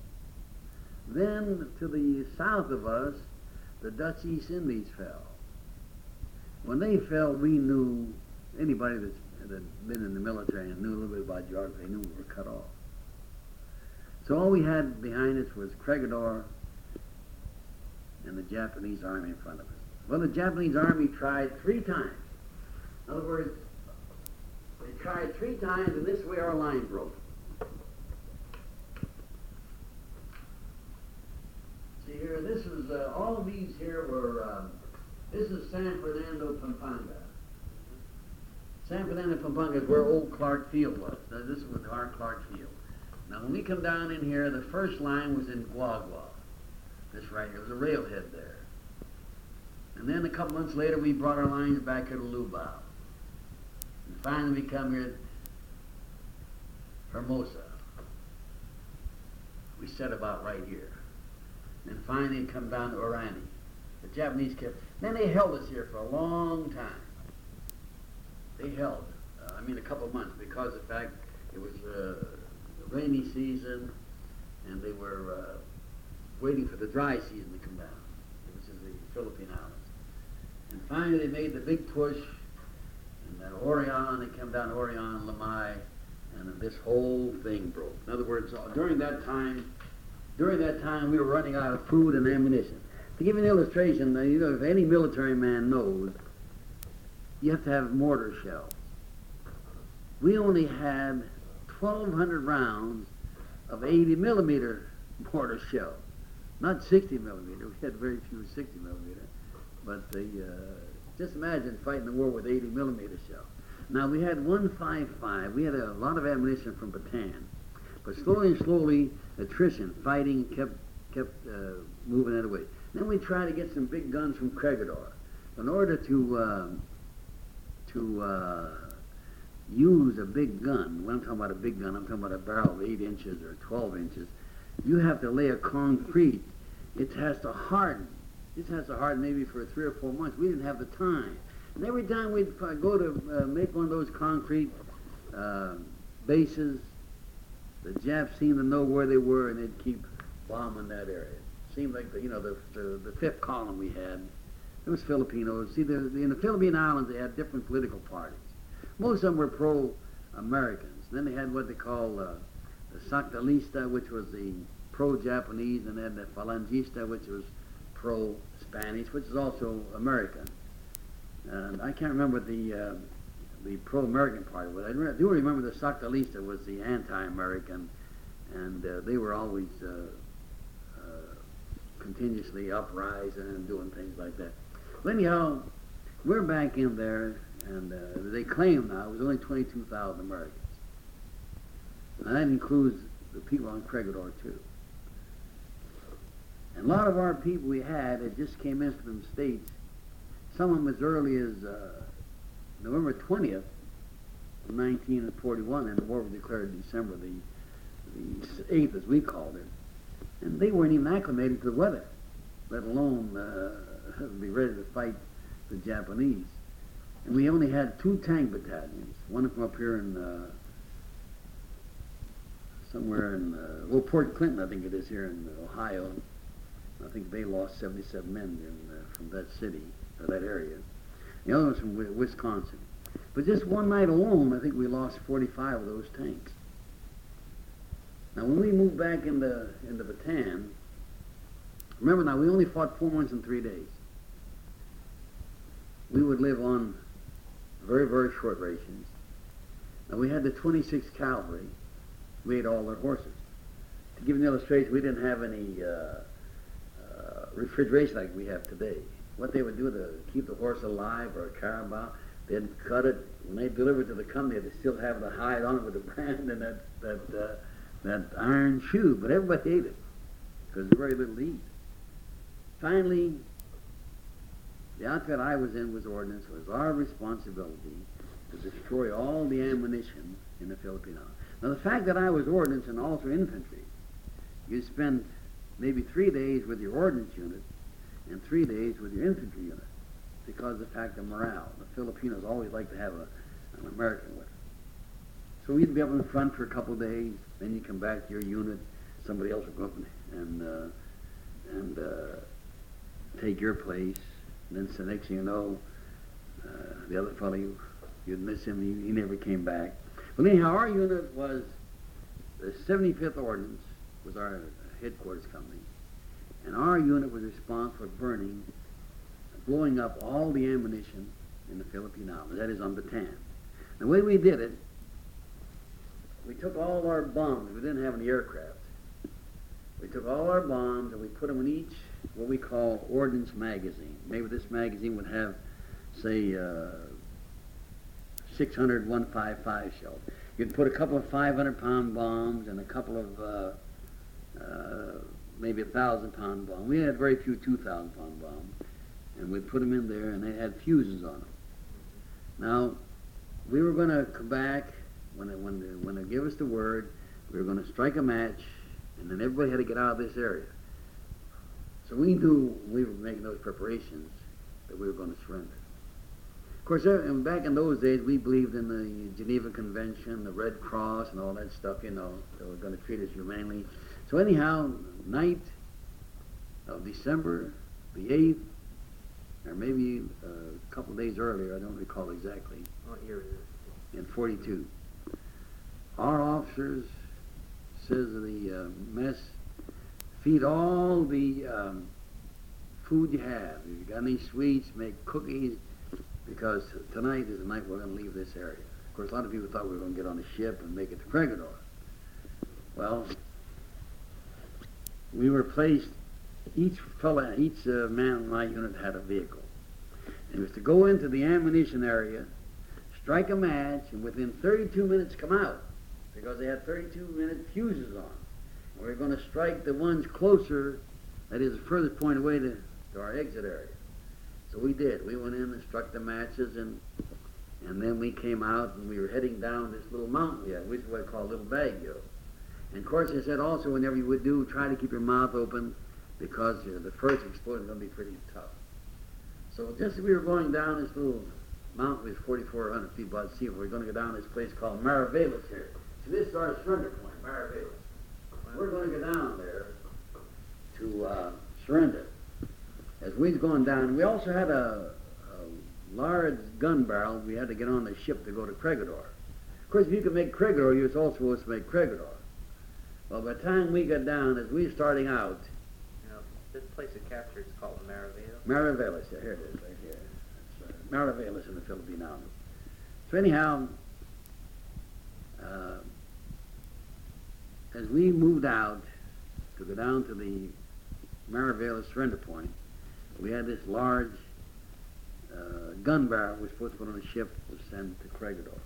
Then, to the south of us, the Dutch East Indies fell. When they fell, we knew, anybody that had been in the military and knew a little bit about geography, knew we were cut off. So all we had behind us was Corregidor and the Japanese army in front of us. Well, the Japanese army tried 3 times. In other words, they tried 3 times, and this way our line broke. See here, this is, all of these here were, this is San Fernando, Pampanga. San Fernando, Pampanga is where old Clark Field was. Now, this was our Clark Field. Now, when we come down in here, the first line was in Guagua. This right here was a railhead there. And then a couple months later, we brought our lines back here to Lubao. And finally, we come here to Hermosa. We set about right here. And finally, come down to Orani. The Japanese kept. Then they held us here for a long time. They held, a couple of months, because of the fact it was rainy season, and they were waiting for the dry season to come down, which is the Philippine Islands. And finally, they made the big push, and then Orion, they came down to Orion, Lamai, and this whole thing broke. In other words, during that time, we were running out of food and ammunition. To give you an illustration, if any military man knows, you have to have mortar shells. We only had 1,200 rounds of 80 millimeter mortar shell, not 60 millimeter. We had very few 60 millimeter, but just imagine fighting the war with 80 millimeter shell. Now we had 155. We had a lot of ammunition from Bataan, but slowly, attrition, fighting kept moving that away. Then we tried to get some big guns from Corregidor. In order to use a big gun, when I'm talking about a big gun, I'm talking about a barrel of 8 inches or 12 inches, you have to lay a concrete. It has to harden. This has to harden maybe for 3 or 4 months. We didn't have the time. And every time we'd go to make one of those concrete bases. The Japs seemed to know where they were, and they'd keep bombing that area. Seemed like the fifth column we had, it was Filipinos. See, in the Philippine Islands, they had different political parties. Most of them were pro-Americans. Then they had what they call the Sacdalista, which was the pro-Japanese, and then the Falangista, which was pro-Spanish, which is also American. And I can't remember the pro-American party, but I do remember the Sacdalista was the anti-American, and they were always continuously uprising and doing things like that. But anyhow, we're back in there, and they claim now it was only 22,000 Americans. And that includes the people on Corregidor too. And a lot of our people we had just came in from the States, some of them as early as November 20th of 1941, and the war was declared December the 8th, as we called it. And they weren't even acclimated to the weather, let alone be ready to fight the Japanese. And we only had 2 tank battalions, one from up here in somewhere in Port Clinton, I think it is, here in Ohio. I think they lost 77 men from that city, or that area. The other one's from Wisconsin. But just one night alone, I think we lost 45 of those tanks. Now, when we moved back into Bataan, remember now, we only fought 4 months and 3 days. We would live on very, very short rations. Now, we had the 26th Cavalry. We ate all their horses. To give you an illustration, we didn't have any refrigeration like we have today. What they would do to keep the horse alive, or a carabao, they'd cut it. When they delivered to the company, they'd still have the hide on it with the brand and that iron shoe, but everybody ate it because there was very little to eat. Finally, the outfit I was in was ordnance. It was our responsibility to destroy all the ammunition in the Philippine Islands. Now, the fact that I was ordnance and also infantry, you spend maybe 3 days with your ordnance unit and 3 days with your infantry unit because of the fact of morale. The Filipinos always like to have an American with them. So we'd be up in front for a couple of days, then you come back to your unit, somebody else would go up and take your place. And then the next thing you know, the other fellow, you'd miss him, he never came back. But anyhow, our unit was, the 75th Ordnance was our headquarters company, and our unit was responsible for blowing up all the ammunition in the Philippine Islands, that is on Bataan. The way we did it, we took all our bombs. We didn't have any aircraft. We took all our bombs and we put them in each what we call ordnance magazine. Maybe this magazine would have, say, 600 155 shells. You'd put a couple of 500-pound bombs and a couple of maybe 1,000-pound bombs. We had very few 2,000-pound bombs, and we'd put them in there, and they had fuses on them. Now, we were going to come back when they give us the word. We were going to strike a match, and then everybody had to get out of this area. So we knew when we were making those preparations that we were going to surrender. Of course, back in those days, we believed in the Geneva Convention, the Red Cross, and all that stuff, you know, they were going to treat us humanely. So anyhow, night of December the 8th, or maybe a couple of days earlier, I don't recall exactly. What year is it? In 42. Our officers, says the mess, feed all the food you have. If you got any sweets, make cookies, because tonight is the night we're going to leave this area. Of course, a lot of people thought we were going to get on a ship and make it to Corregidor. Well, we were placed, each man in my unit had a vehicle. And it was to go into the ammunition area, strike a match, and within 32 minutes come out, because they had 32-minute fuses on. And we were going to strike the ones closer, that is the furthest point away to our exit area. So we did. We went in and struck the matches, and then we came out, and we were heading down this little mountain we had, which is what I call Little Baguio. And of course, they said also, whenever you would do, try to keep your mouth open, because the first explosion is going to be pretty tough. So just as we were going down this little mountain, it was 4,400 feet above sea, we were going to go down this place called Mariveles here. This is our surrender point, Maravillas. We're going to go down there to surrender. As we was going down, we also had a large gun barrel we had to get on the ship to go to Cregador. Of course, if you could make Cregador, you was also supposed to make Cregador. Well, by the time we got down, as we were starting out... You know, this place it captured is called Maravillas. Maravillas, yeah, here it is, right here. That's Maravillas in the Philippine Islands. So anyhow, as we moved out to go down to the Maravillas surrender point, we had this large gun barrel we were supposed to put on a ship was sent to Cregador.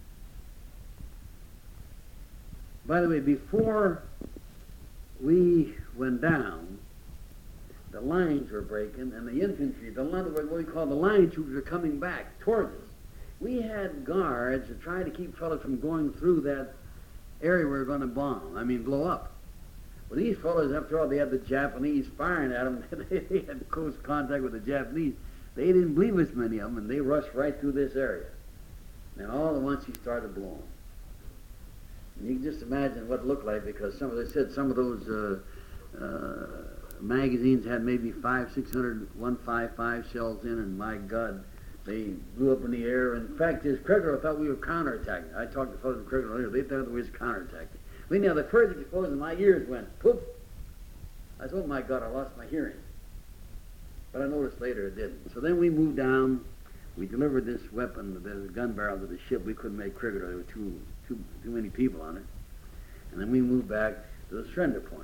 By the way, before we went down, the lines were breaking, and the infantry, what we call the line troops, were coming back towards us. We had guards to try to keep fellows from going through that area we were going to blow up. Well, these fellows, after all, they had the Japanese firing at them. They had close contact with the Japanese. They didn't believe as many of them, and they rushed right through this area. And all at once, he started blowing. And you can just imagine what it looked like, because some of those magazines had maybe 600 155 shells in, and my God, they blew up in the air. In fact, this Cregador thought we were counterattacking. I talked to fellows in Cregador earlier. They thought we was counterattacking. Well, now the first explosion, my ears went poof. I thought, oh my God, I lost my hearing. But I noticed later it didn't. So then we moved down. We delivered this weapon, the gun barrel, to the ship. We couldn't make Cregador. There were too many people on it. And then we moved back to the surrender point.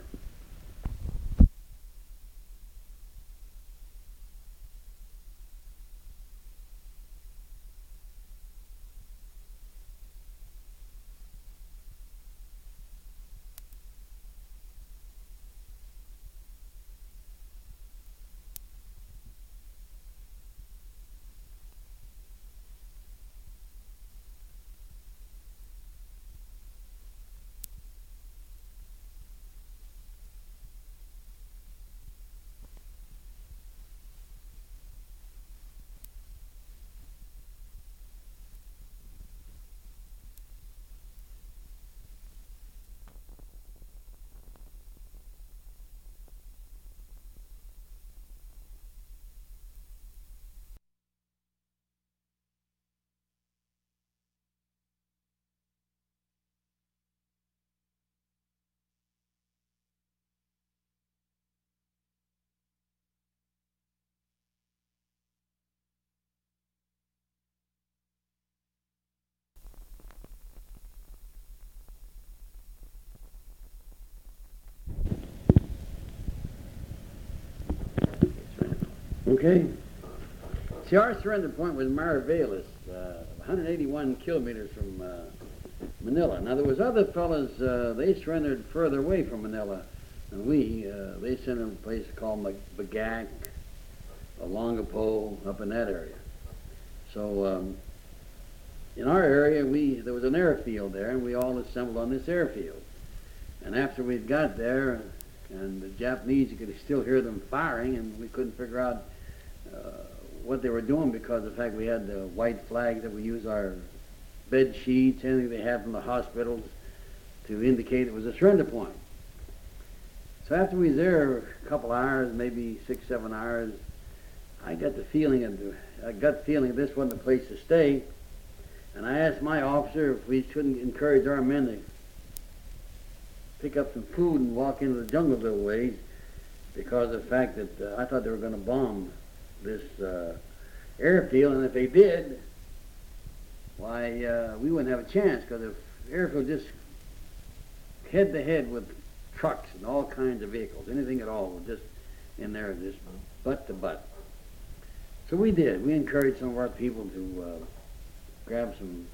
Okay. See, our surrender point was Maravillas, 181 kilometers from Manila. Now, there was other fellas, they surrendered further away from Manila than we. They sent them to a place called Bagak, Olongapo, up in that area. So, in our area, there was an airfield there, and we all assembled on this airfield. And after we got there, and the Japanese, you could still hear them firing, and we couldn't figure out what they were doing, because of the fact we had the white flag that we use our bed sheets, anything they had from the hospitals, to indicate it was a surrender point. So after we was there a couple hours, maybe 6-7 hours, I got the feeling, a gut feeling that this wasn't the place to stay, and I asked my officer if we shouldn't encourage our men to pick up some food and walk into the jungle a little ways, because of the fact that I thought they were going to bomb this airfield, and if they did, why, we wouldn't have a chance, because the airfield just head-to-head with trucks and all kinds of vehicles, anything at all, just in there, just butt-to-butt. So we did. We encouraged some of our people to grab some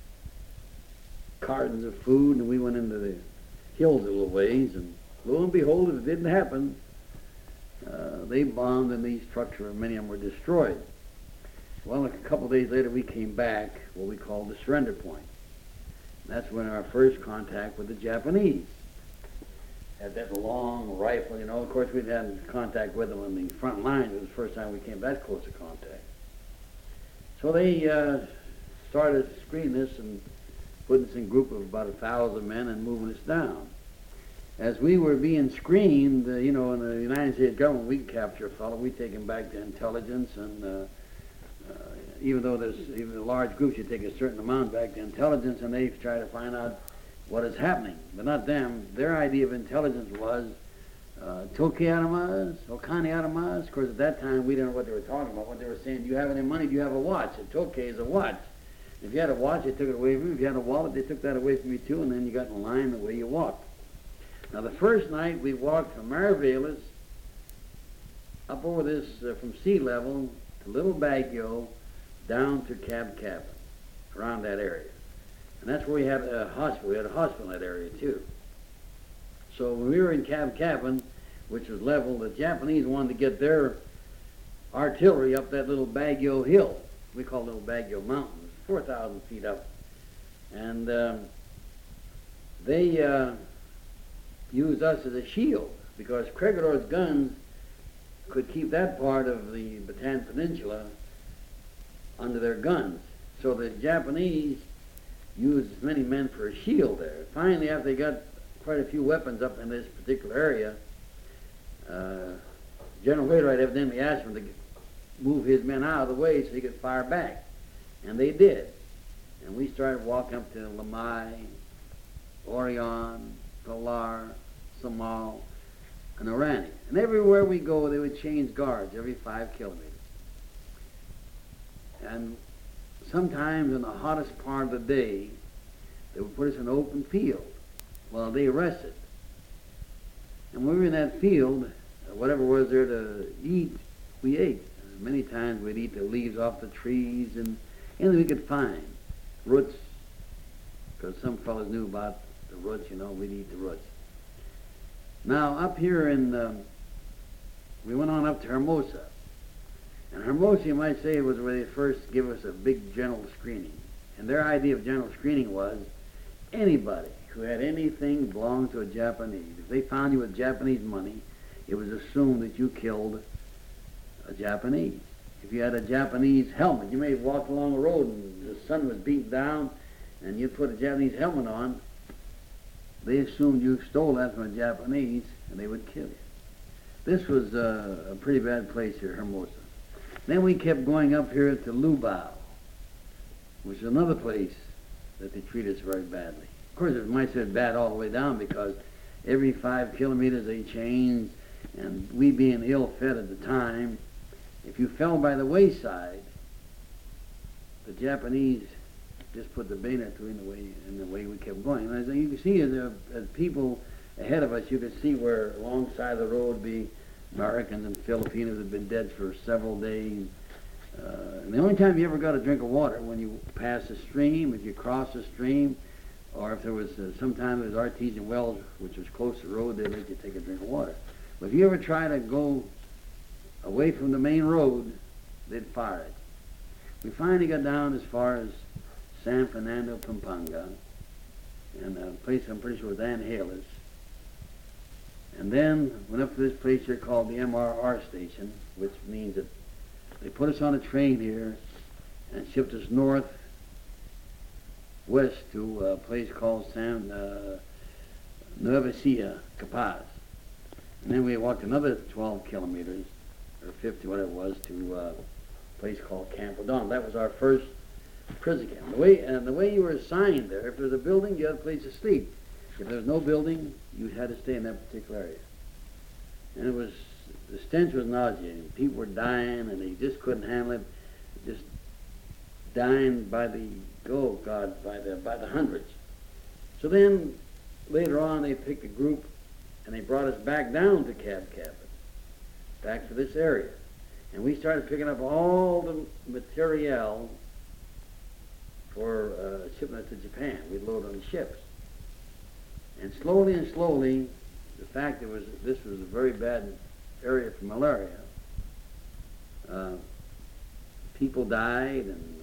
cartons of food, and we went into the hills a little ways, and lo and behold, if it didn't happen, they bombed, and these trucks, many of them were destroyed. Well, a couple of days later, we came back, what we called the surrender point. That's when our first contact with the Japanese. Had that long rifle, you know. Of course, we'd had contact with them on the front lines. It was the first time we came that close to contact. So they started screening us, and putting us in a group of about 1,000 men and moving us down. As we were being screened, in the United States government, we capture a fellow, we take him back to intelligence, and even though there's even large groups, you take a certain amount back to intelligence, and they try to find out what is happening. But not them. Their idea of intelligence was Toke Adamas, Okani Adamas. Of course, at that time, we didn't know what they were talking about. What they were saying, do you have any money? Do you have a watch? A Toke is a watch. If you had a watch, they took it away from you. If you had a wallet, they took that away from you, too, and then you got in line the way you walked. Now, the first night, we walked from Marvelis up over this, from sea level to Little Baguio, down to Cab Cabin, around that area. And that's where we had a hospital. We had a hospital in that area, too. So when we were in Cab Cabin, which was level, the Japanese wanted to get their artillery up that Little Baguio hill. We call it Little Baguio Mountain. It's 4,000 feet up. And they used us as a shield, because Cregador's guns could keep that part of the Bataan Peninsula under their guns. So the Japanese used as many men for a shield there. Finally, after they got quite a few weapons up in this particular area, General Wainwright evidently asked them to move his men out of the way so he could fire back. And they did. And we started walking up to Lamai, Orion, Pilar, Samal, and Orani. And everywhere we go, they would change guards every 5 kilometers. And sometimes in the hottest part of the day, they would put us in an open field while they rested. And when we were in that field, whatever was there to eat, we ate. Many times we'd eat the leaves off the trees and anything we could find. Roots, because some fellows knew about the roots, we'd eat the roots. Now, up here we went on up to Hermosa. And Hermosa, you might say, was where they first gave us a big general screening. And their idea of general screening was anybody who had anything belonging to a Japanese, if they found you with Japanese money, it was assumed that you killed a Japanese. If you had a Japanese helmet, you may have walked along the road and the sun was beating down and you put a Japanese helmet on, they assumed you stole that from a Japanese and they would kill you. This was a pretty bad place here, Hermosa. Then we kept going up here to Lubao, which is another place that they treat us very badly. Of course, it might say bad all the way down because every 5 kilometers they changed, and we being ill-fed at the time, if you fell by the wayside, the Japanese just put the bayonet in the way we kept going. And as you can see, as people ahead of us, you could see where alongside the road the Americans and Filipinos had been dead for several days. And the only time you ever got a drink of water when you pass a stream, if you cross a stream, or if there was sometime there was artesian wells, which was close to the road, they'd let you take a drink of water. But if you ever try to go away from the main road, they'd fire it. We finally got down as far as San Fernando, Pampanga, and a place I'm pretty sure was Angeles. And then went up to this place here called the MRR station, which means that they put us on a train here and shipped us north west to a place called San Nueva Ecija, Capaz. And then we walked another 12 kilometers, or 50, whatever it was, to a place called Camp O'Donnell. That was our first prison camp. The way you were assigned there, if there was a building, you had a place to sleep. If there was no building, you had to stay in that particular area. And the stench was nauseating. People were dying, and they just couldn't handle it. Just dying by the hundreds. So then, later on, they picked a group, and they brought us back down to Cab Cabin, back to this area. And we started picking up all the materiel for shipment to Japan. We'd load on ships. And slowly, the fact that this was a very bad area for malaria, people died, and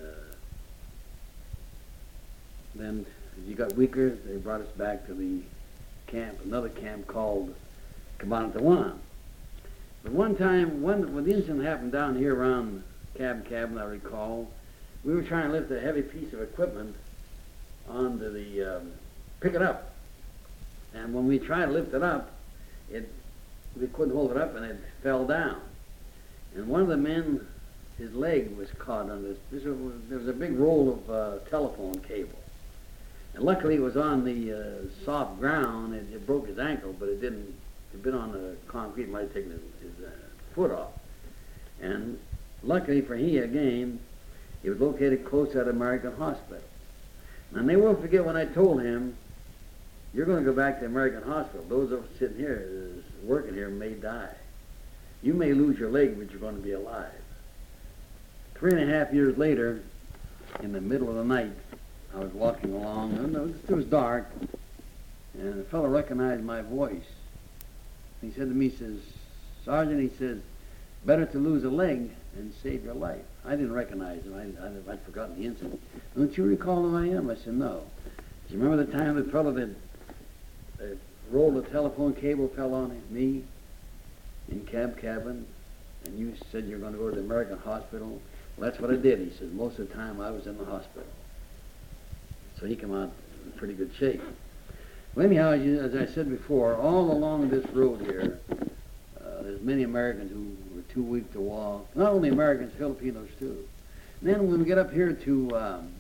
then as you got weaker, they brought us back to the camp, another camp called Cabanatuan. But one time, when the incident happened down here around Cab Cabin, I recall, we were trying to lift a heavy piece of equipment onto the, pick it up. And when we tried to lift it up, we couldn't hold it up and it fell down. And one of the men, his leg was caught on this. There was a big roll of telephone cable. And luckily it was on the soft ground. It broke his ankle, but it didn't. If it had been on the concrete, it might have taken his foot off. And luckily for he, again, he was located close at American Hospital. And they won't forget when I told him, you're going to go back to American Hospital. Those of us sitting here, working here, may die. You may lose your leg, but you're going to be alive. 3.5 years later, in the middle of the night, I was walking along, and it was dark, and a fellow recognized my voice. He said to me, he says, Sergeant, he says, better to lose a leg and save your life. I didn't recognize him. I'd forgotten the incident. Don't you recall who I am? I said, no. Do you remember the time the fellow that rolled the telephone cable fell on me in cabin, and you said you're going to go to the American Hospital? Well, that's what I did. He said, most of the time I was in the hospital. So he came out in pretty good shape. Well, anyhow, as I said before, all along this road here, there's many Americans who were too weak to walk. Not only Americans, Filipinos too. And then when we get up here to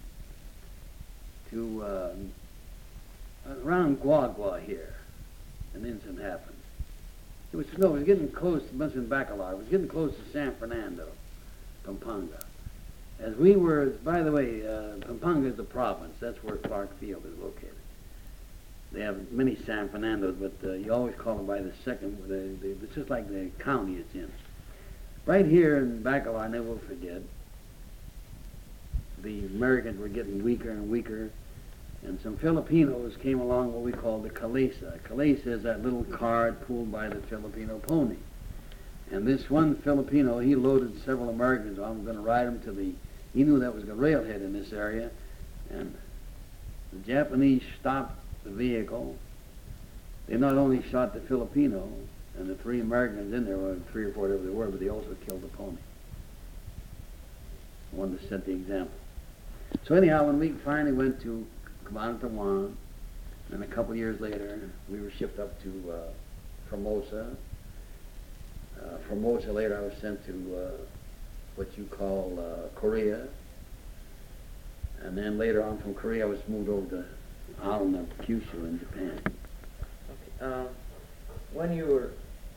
around Guagua here, an incident happened. It was getting close to Bacalar. It was getting close to San Fernando, Pampanga. As we were, by the way, Pampanga is the province. That's where Clark Field is located. They have many San Fernandos, but you always call them by the second. It's just like the county it's in. Right here in Bacalar, I never will forget, the Americans were getting weaker and weaker, and some Filipinos came along what we call the Calesa. Calesa is that little cart pulled by the Filipino pony. And this one Filipino, he loaded several Americans on. I'm going to ride them to he knew that was the railhead in this area, and the Japanese stopped the vehicle. They not only shot the Filipino and the 3 Americans in there, or 3 or 4, whatever they were, but they also killed the pony. I wanted to set the example. So anyhow, when we finally went to Cabanatuan, and a couple years later, we were shipped up to Formosa. Formosa later I was sent to what you call Korea. And then later on from Korea I was moved over to Alma, Kyushu in Japan. Okay. When you were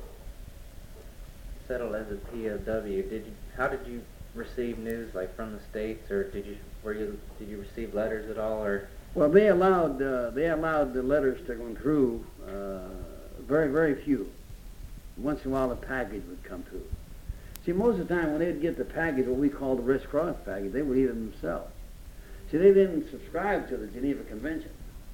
settled as a POW, how did you receive news, like from the States, or did you receive letters at all, or? Well, they allowed the letters to go through. Very, very few. Once in a while, a package would come through. See, most of the time when they'd get the package, what we call the Red Cross package, they would eat it themselves. See, they didn't subscribe to the Geneva Convention.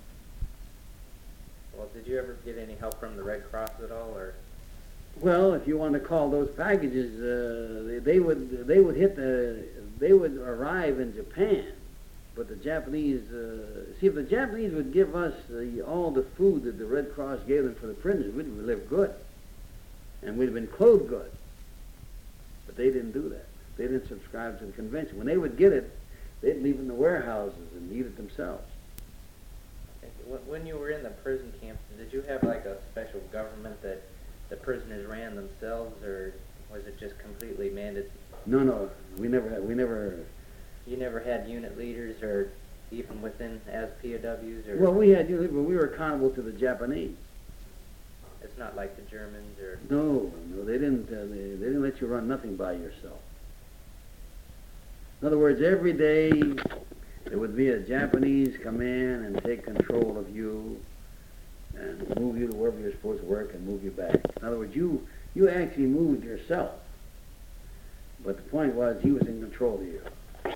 Well, did you ever get any help from the Red Cross at all, or? Well, if you want to call those packages, they would arrive in Japan, but the Japanese, see, if the Japanese would give us all the food that the Red Cross gave them for the prisoners, we'd live good, and we'd have been clothed good. But they didn't do that. They didn't subscribe to the convention. When they would get it, they'd leave it in the warehouses and eat it themselves. When you were in the prison camps, did you have like a special government that the prisoners ran themselves, or was it just completely mandated? No, we never. You never had unit leaders, or even within as POWs, or? Well, we had unit leaders, but we were accountable to the Japanese. It's not like the Germans, or? No, they didn't. They didn't let you run nothing by yourself. In other words, every day there would be a Japanese come in and take control of you and move you to wherever you're supposed to work and move you back. In other words, you actually moved yourself. But the point was, he was in control of you.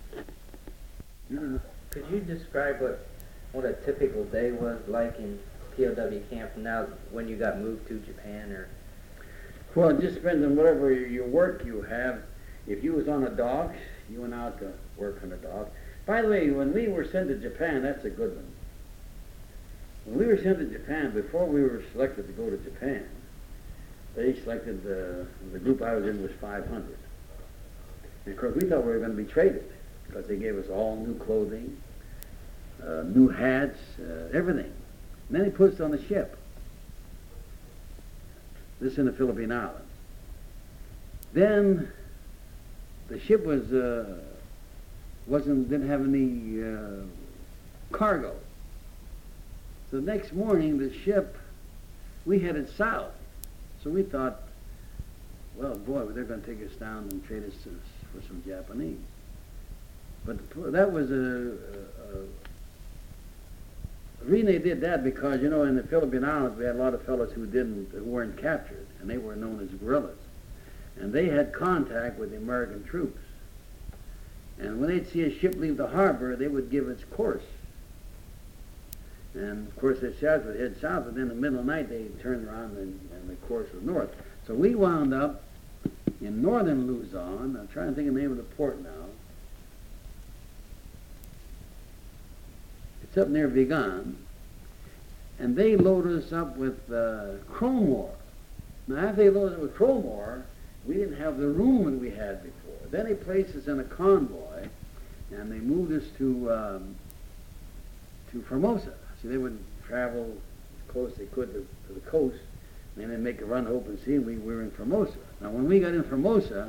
Could you describe what a typical day was like in POW camp now when you got moved to Japan, or? Well, it just depends on whatever your work you have. If you was on a dock, you went out to work on a dock. By the way, when we were sent to Japan, that's a good one. When we were sent to Japan, before we were selected to go to Japan, they selected, the group I was in was 500. And of course, we thought we were going to be traded because they gave us all new clothing. new hats, everything. And then he puts it on the ship. This is in the Philippine Islands. Then the ship didn't have any cargo. So the next morning, the ship, we headed south. So we thought, well, boy, they're going to take us down and trade us for some Japanese. But that was the reason they did that, because, you know, in the Philippine Islands, we had a lot of fellows who weren't captured, and they were known as guerrillas. And they had contact with the American troops. And when they'd see a ship leave the harbor, they would give its course. And, of course, the ships would head south, but then in the middle of the night, they turned around and the course was north. So we wound up in northern Luzon. I'm trying to think of the name of the port now. It's up near Vigan. And they loaded us up with chrome ore. Now, after they loaded us with chrome ore, we didn't have the room that we had before. Then they placed us in a convoy, and they moved us to Formosa. So they would travel as close as they could to the coast, and then they'd make a run to open sea, and we were in Formosa. Now, when we got in Formosa,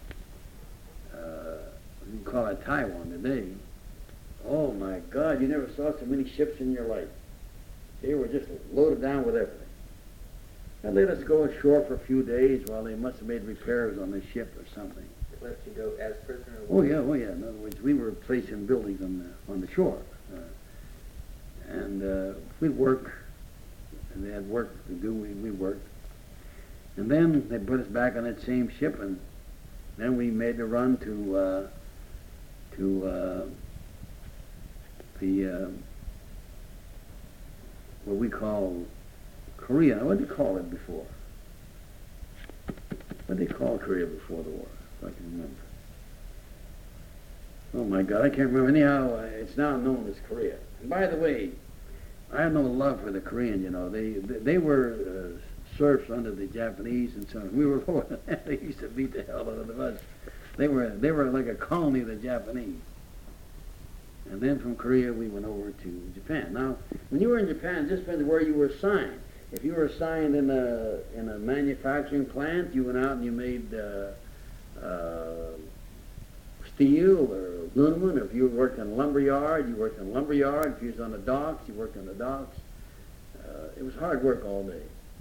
we call it Taiwan today, oh my God, you never saw so many ships in your life. They were just loaded down with everything. They let us go ashore for a few days while they must have made repairs on the ship or something. They let you go as prisoner? Oh yeah. In other words, we were placed in buildings on the shore. And we'd work, and they had work to do, we worked. And then they put us back on that same ship, and then we made the run to what we call Korea. What did they call it before? What did they call Korea before the war? If I can remember. Oh my God, I can't remember. Anyhow, it's now known as Korea. And by the way, I have no love for the Koreans, you know. They were serfs under the Japanese, and so we were lower than that. They used to beat the hell out of us. They were like a colony of the Japanese. And then from Korea, we went over to Japan. Now, when you were in Japan, it just depends where you were assigned. If you were assigned in a manufacturing plant, you went out and you made steel or aluminum. If you worked in a lumber yard, you worked in a lumber yard. If you was on the docks, you worked on the docks. It was hard work all day.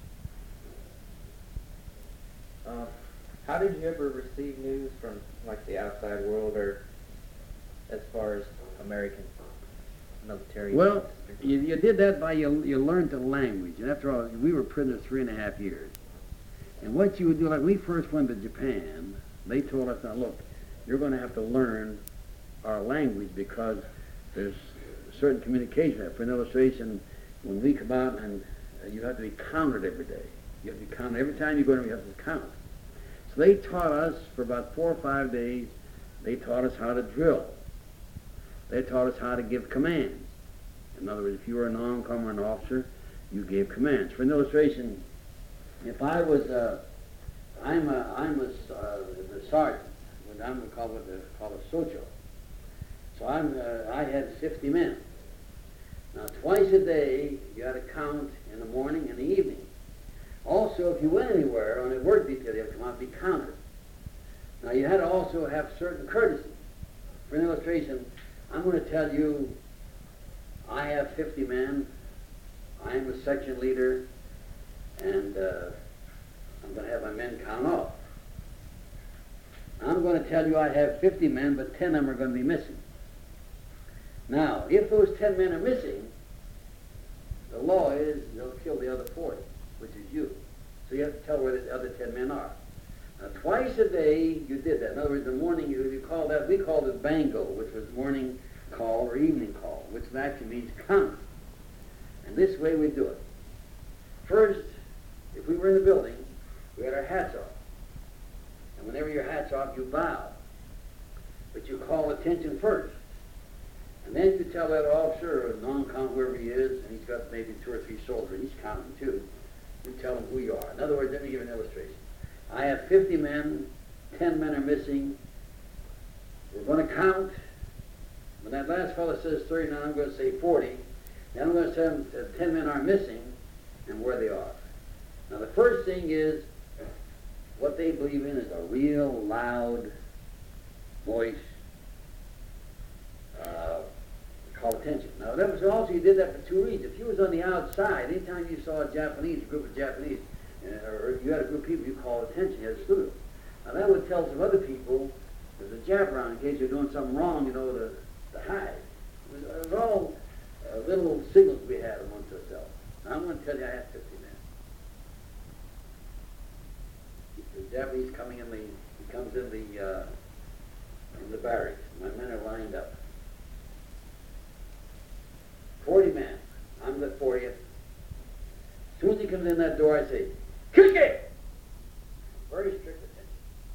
How did you ever receive news from, like, the outside world, or as far as American military? Well, you did that by you learned the language. And after all, we were prisoners 3.5 years. And what you would do, like we first went to Japan, they told us, now look, you're going to have to learn our language because there's certain communication. For an illustration, when we come out and you have to be counted every day. You have to be counted. Every time you go in, you have to count. So they taught us for about 4 or 5 days, they taught us how to drill. They taught us how to give commands. In other words, if you were a non-comer, an officer, you gave commands. For an illustration, if I was, I'm the sergeant, what I'm call a socho. So I had 50 men. Now, twice a day, you had to count in the morning and the evening. Also, if you went anywhere on a work detail, you had to come out and be counted. Now, you had to also have certain courtesy. For an illustration, I'm going to tell you, I have 50 men, I am a section leader, and I'm going to have my men count off. I'm going to tell you I have 50 men, but 10 of them are going to be missing. Now, if those 10 men are missing, the law is they'll kill the other 40, which is you. So you have to tell where the other 10 men are. Now, twice a day you did that. In other words, in the morning you call that, we called it bango, which was morning call or evening call, which actually means count. And this way we do it. First, if we were in the building, we had our hats off. And whenever your hat's off, you bow. But you call attention first. And then you tell that officer or non-count wherever he is, and he's got maybe 2 or 3 soldiers, he's counting too. You tell him who you are. In other words, let me give you an illustration. I have 50 men, 10 men are missing. We're going to count. When that last fellow says 39, I'm going to say 40. Then I'm going to say 10 men are missing and where they are. Now the first thing is, what they believe in is a real loud voice, call attention. Now that was also, he did that for two reasons. If you was on the outside, anytime you saw a Japanese, a group of Japanese, or you had a group of people, you called attention, you had a salute. Now that would tell some other people, there's a Jap around in case you're doing something wrong, to hide. It was all little signals we had amongst ourselves. Now I'm going to tell you I had 50 men. The Japanese coming in he comes in the barracks. My men are lined up. 40 men. I'm the 40th. As soon as he comes in that door, I say, Kyusuke! Very strict attention.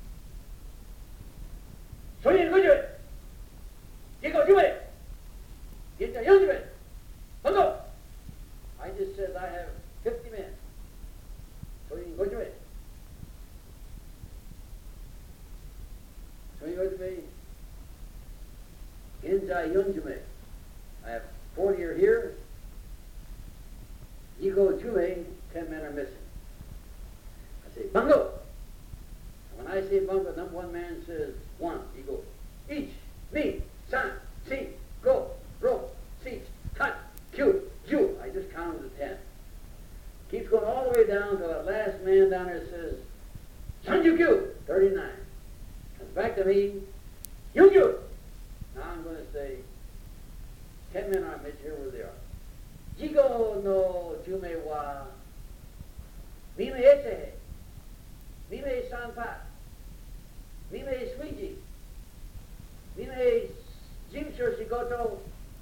Soyin Guju! Jiko Jume! Gita Yonjume! Hondo! I just said I have 50 men. Soyin Guju! Soyin Guju! Genjai Yonjume! I have 40 are here. Jiko Jume, 10 men are missing. I say, Bungo! And when I say bungo, number one man says, one. He goes, each, me, san, si, go, ro, si, cut, kyu, ju. I just counted to 10. Keeps going all the way down to that last man down there says, Sanju-kyu, 39. Comes back to me, Yu-ju. Now I'm going to say, 10 men are missing, here where they are. Jigo no jume wa mime esehe, mime sanpa, mime suiji, mime jimsho shigoto,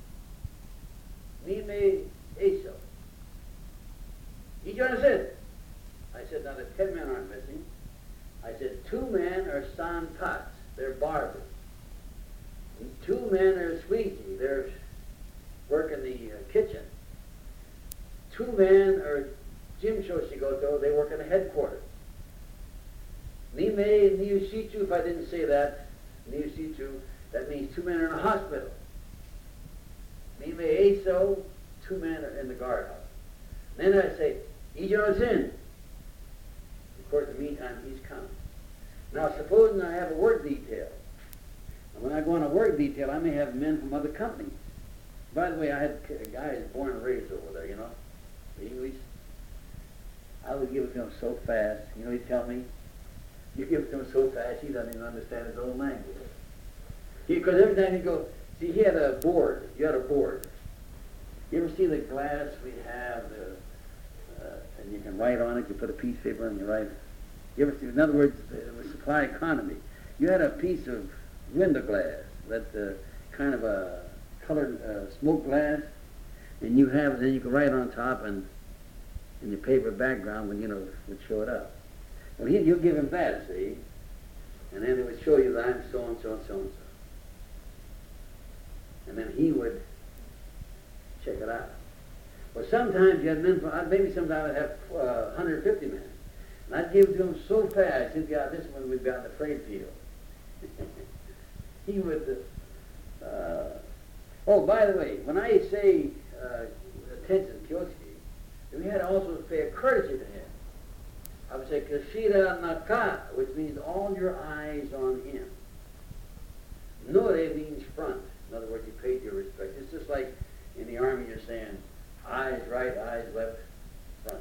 mime eso. Did you understand? I said, now the 10 men aren't missing. I said, 2 men are sanpats, they're barbers. And 2 men are suiji, they're work in the kitchen. 2 men are Jimsho Shigoto, they work in the headquarters. Nime Niyushichu, if I didn't say that, Niyushichu, that means 2 men are in a hospital. Nime Eso, 2 men are in the guardhouse. Then I say, Ijo Zin. Of course, in the meantime, he's come. Now, supposing I have a work detail. And when I go on a work detail, I may have men from other companies. By the way, I had guys born and raised over there, the English. I would give it to him so fast. He'd tell me, you give it to him so fast, he doesn't even understand his own language. Because every time he'd go, see, he had a board. You had a board. You ever see the glass we have, and you can write on it, you put a piece of paper and you write. You ever see, in other words, it was supply economy. You had a piece of window glass, that kind of a colored smoke glass, and then you could write on top and in the paper background when would show it up. Well, you'll give him that, see, and then it would show you that I'm so and so and so and so, and then he would check it out. Well, sometimes you had men from, maybe sometimes I'd have 150 men, and I'd give it to him so fast. He'd be out. This one we'd be out in the freight field. He would. Oh, by the way, when I say attention, Kyosuke, we had to also pay a courtesy to him. I would say Kashira Naka, which means all your eyes on him. Nore means front. In other words, you paid your respect. It's just like in the army you're saying eyes right, eyes left, front.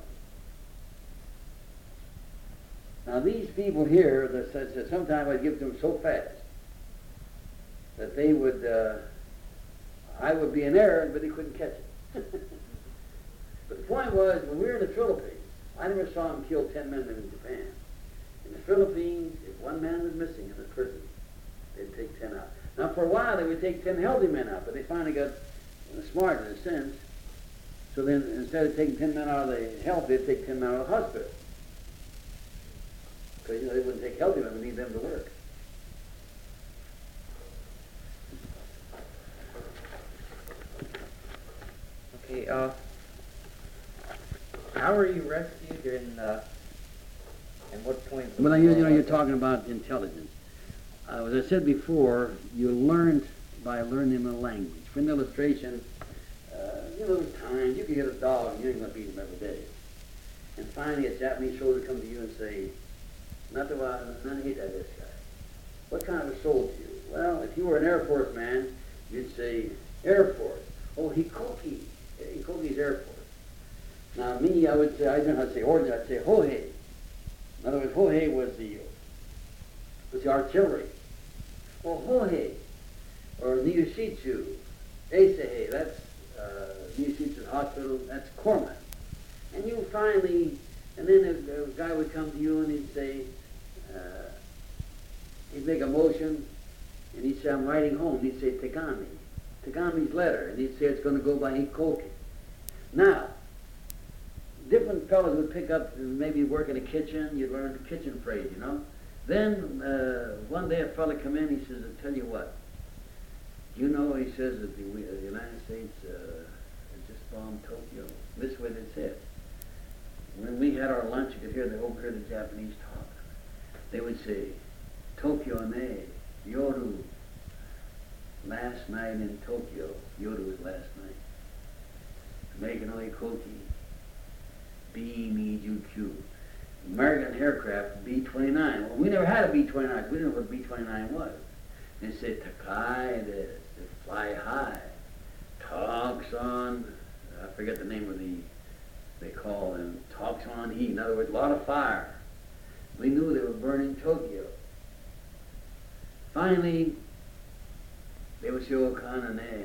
Now these people here, that said sometimes I'd give it to them so fast that they would, I would be in error, but he couldn't catch it. But the point was, when we were in the Philippines, I never saw him kill 10 men in Japan. In the Philippines, if 1 man was missing in the prison, they'd take 10 out. Now, for a while, they would take 10 healthy men out, but they finally got smart in a sense. So then, instead of taking 10 men out of the health, they'd take 10 men out of the hospital. Because, they wouldn't take healthy men, they need them to work. Okay, how were you rescued and what point? Well, you're talking about intelligence. As I said before, you learned by learning the language. For an illustration, there's times you can get a dog and you ain't going to beat him every day. And finally, a Japanese soldier comes to you and say, "Not hate this guy. What kind of a soldier are you?" Well, if you were an Air Force man, you'd say, "Air Force. Oh, Hikoki. Hikoki's Air Force." Now, me, I would say, I didn't know how to say order, I'd say Hohei. In other words, Hohei was the artillery. Oh, Hohei. Or Niyushitsu. Eisehei, that's Niyushitsu Hospital, that's corpsman. And you finally, and then a guy would come to you and he'd say, he'd make a motion, and he'd say, "I'm writing home." He'd say, "Tegami." Tegami's letter. And he'd say, "It's going to go by Hikoki." Now, different fellows would pick up, maybe work in a kitchen, you'd learn the kitchen phrase, you know. Then, one day a fellow come in, he says, "I'll tell you what. You know," he says, "that the United States had just bombed Tokyo." This is what they said. When we had our lunch, you could overhear the Japanese talk. They would say, "Tokyo ne, yoru." Last night in Tokyo. Yoru was last night. American Hikoki, B-29. American aircraft, B-29. Well, we never had a B-29. We didn't know what a B-29 was. They said, "Takai this," they fly high. Talks on, I forget the name of they call them, talks on heat. In other words, a lot of fire. We knew they were burning Tokyo. Finally, they would say, "Okana ne.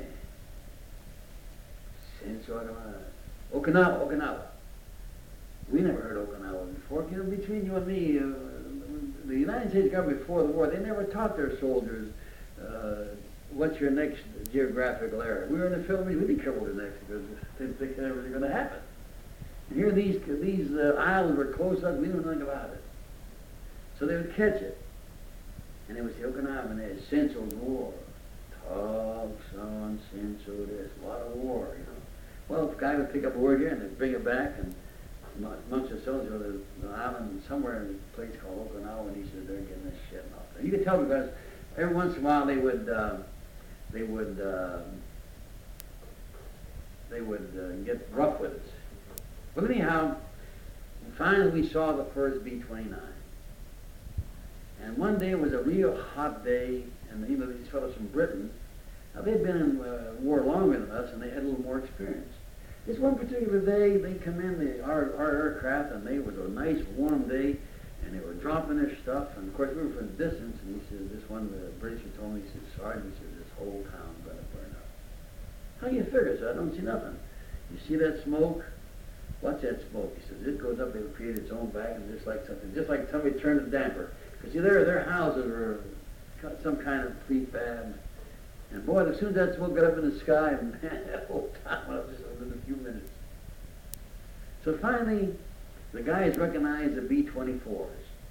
Okinawa. We never heard Okinawa before. You know, between you and me, the United States government before the war, they never taught their soldiers what's your next geographical area. We were in the Philippines, we didn't care what was next because they didn't think that was going to happen. And here these islands were close up, we knew nothing about it. So they would catch it. And they would say, "Okinawa ne, Senso war. Talks on Senso this, a lot of war, you know." Well, if a guy would pick up a word here and they'd bring it back, and amongst the soldiers, there's an island somewhere in a place called Okinawa, and he said, "They're getting this shit off there." You could tell because every once in a while they would get rough with us. But anyhow, finally we saw the first B-29. And one day it was a real hot day, and these fellows from Britain, now they'd been in war longer than us, and they had a little more experience. This one particular day, they come in, our aircraft, and it was a nice warm day, and they were dropping their stuff, and of course we were from a distance, and he said, this one, the Britisher told me, he said, "Sergeant," he said, "this whole town's going to burn up." "How do you figure?" I said, "I don't see nothing." "You see that smoke?" "What's that smoke?" He says, "It goes up, it'll create its own vacuum, just like somebody turned a damper." Because see, their houses were some kind of prefab. And boy, as soon as that smoke got up in the sky, man, that whole town went up just within a few minutes. So finally, the guys recognized the B-24s.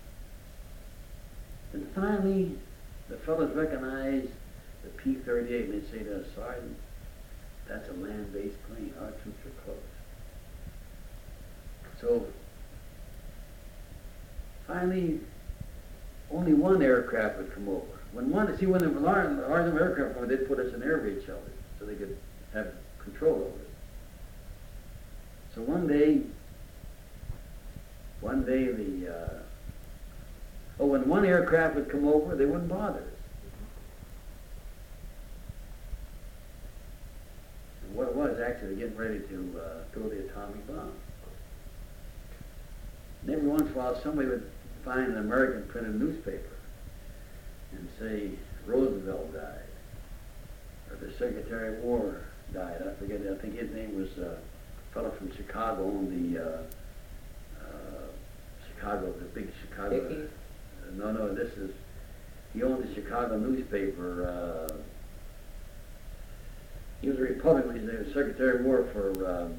And finally, the fellows recognized the P-38, and they'd say to us, "Sergeant, that's a land-based plane. Our troops are close." So finally, only one aircraft would come over. When the large aircraft come over, they'd put us in air raid shelters so they could have control over it. So one day when one aircraft would come over, they wouldn't bother us. And what it was, actually, getting ready to throw the atomic bomb. And every once in a while, somebody would find an American printed newspaper and say, "Roosevelt died," or "the Secretary of War died." I forget, I think his name was a fellow from Chicago, owned the big Chicago. He owned the Chicago newspaper. He was a Republican. He was Secretary of War for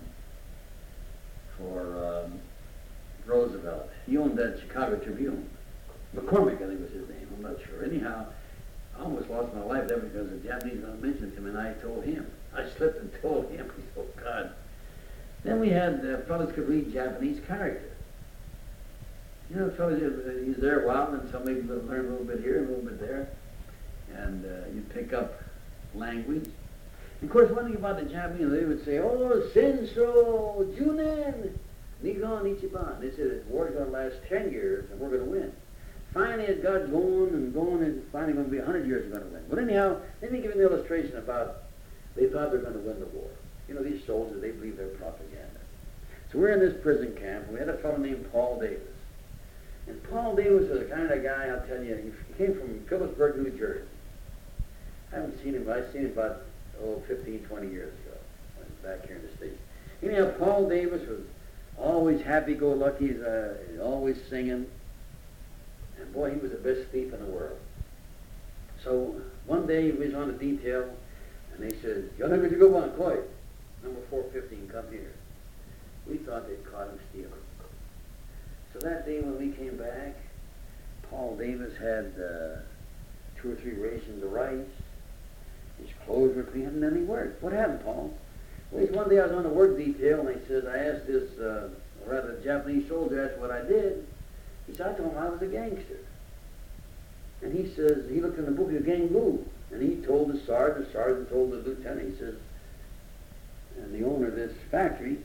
Roosevelt. He owned that Chicago Tribune. McCormick, I think was his name. I'm not sure. Anyhow, I almost lost my life there because the Japanese mentioned him, and I told him. I slipped and told him. He said, "Oh, God." Then we had fellows could read Japanese character. You know, fellows, he's there a while, and somebody would learn a little bit here, a little bit there, and you'd pick up language. And of course, one thing about the Japanese, they would say, "Oh, Senso, Junen, Nigon, Ichiban." They said the war's going to last 10 years and we're going to win. Finally, it got going and going, and finally going to be 100 years we're going to win. But anyhow, let me give you an illustration about they thought they were going to win the war. You know, these soldiers, they believe their propaganda. So we're in this prison camp, and we had a fellow named Paul Davis. And Paul Davis was the kind of guy, I'll tell you, he came from Phillipsburg, New Jersey. I haven't seen him, I've seen him about, 15, 20 years ago, when he was back here in the States. Anyhow, Paul Davis was always happy-go-lucky, he's always singing. And boy, he was the best thief in the world. So one day he was on a detail, and they said, "You're not going to go on, Coy. Number 415, come here." We thought they'd caught him stealing. So that day when we came back, Paul Davis had 2 or 3 rations of rice. His clothes were clean, and then he worked. "What happened, Paul?" Well, one day I was on a work detail, and he says, I asked this, rather Japanese soldier asked what I did. He said, I told him I was a gangster. And he says, he looked in the book of Gangu, and he told the sergeant told the lieutenant, he says, and the owner of this factory,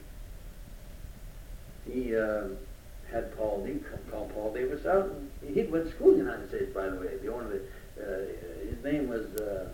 he had call Paul Davis out, and he went to school in the United States, by the way. The owner of his name was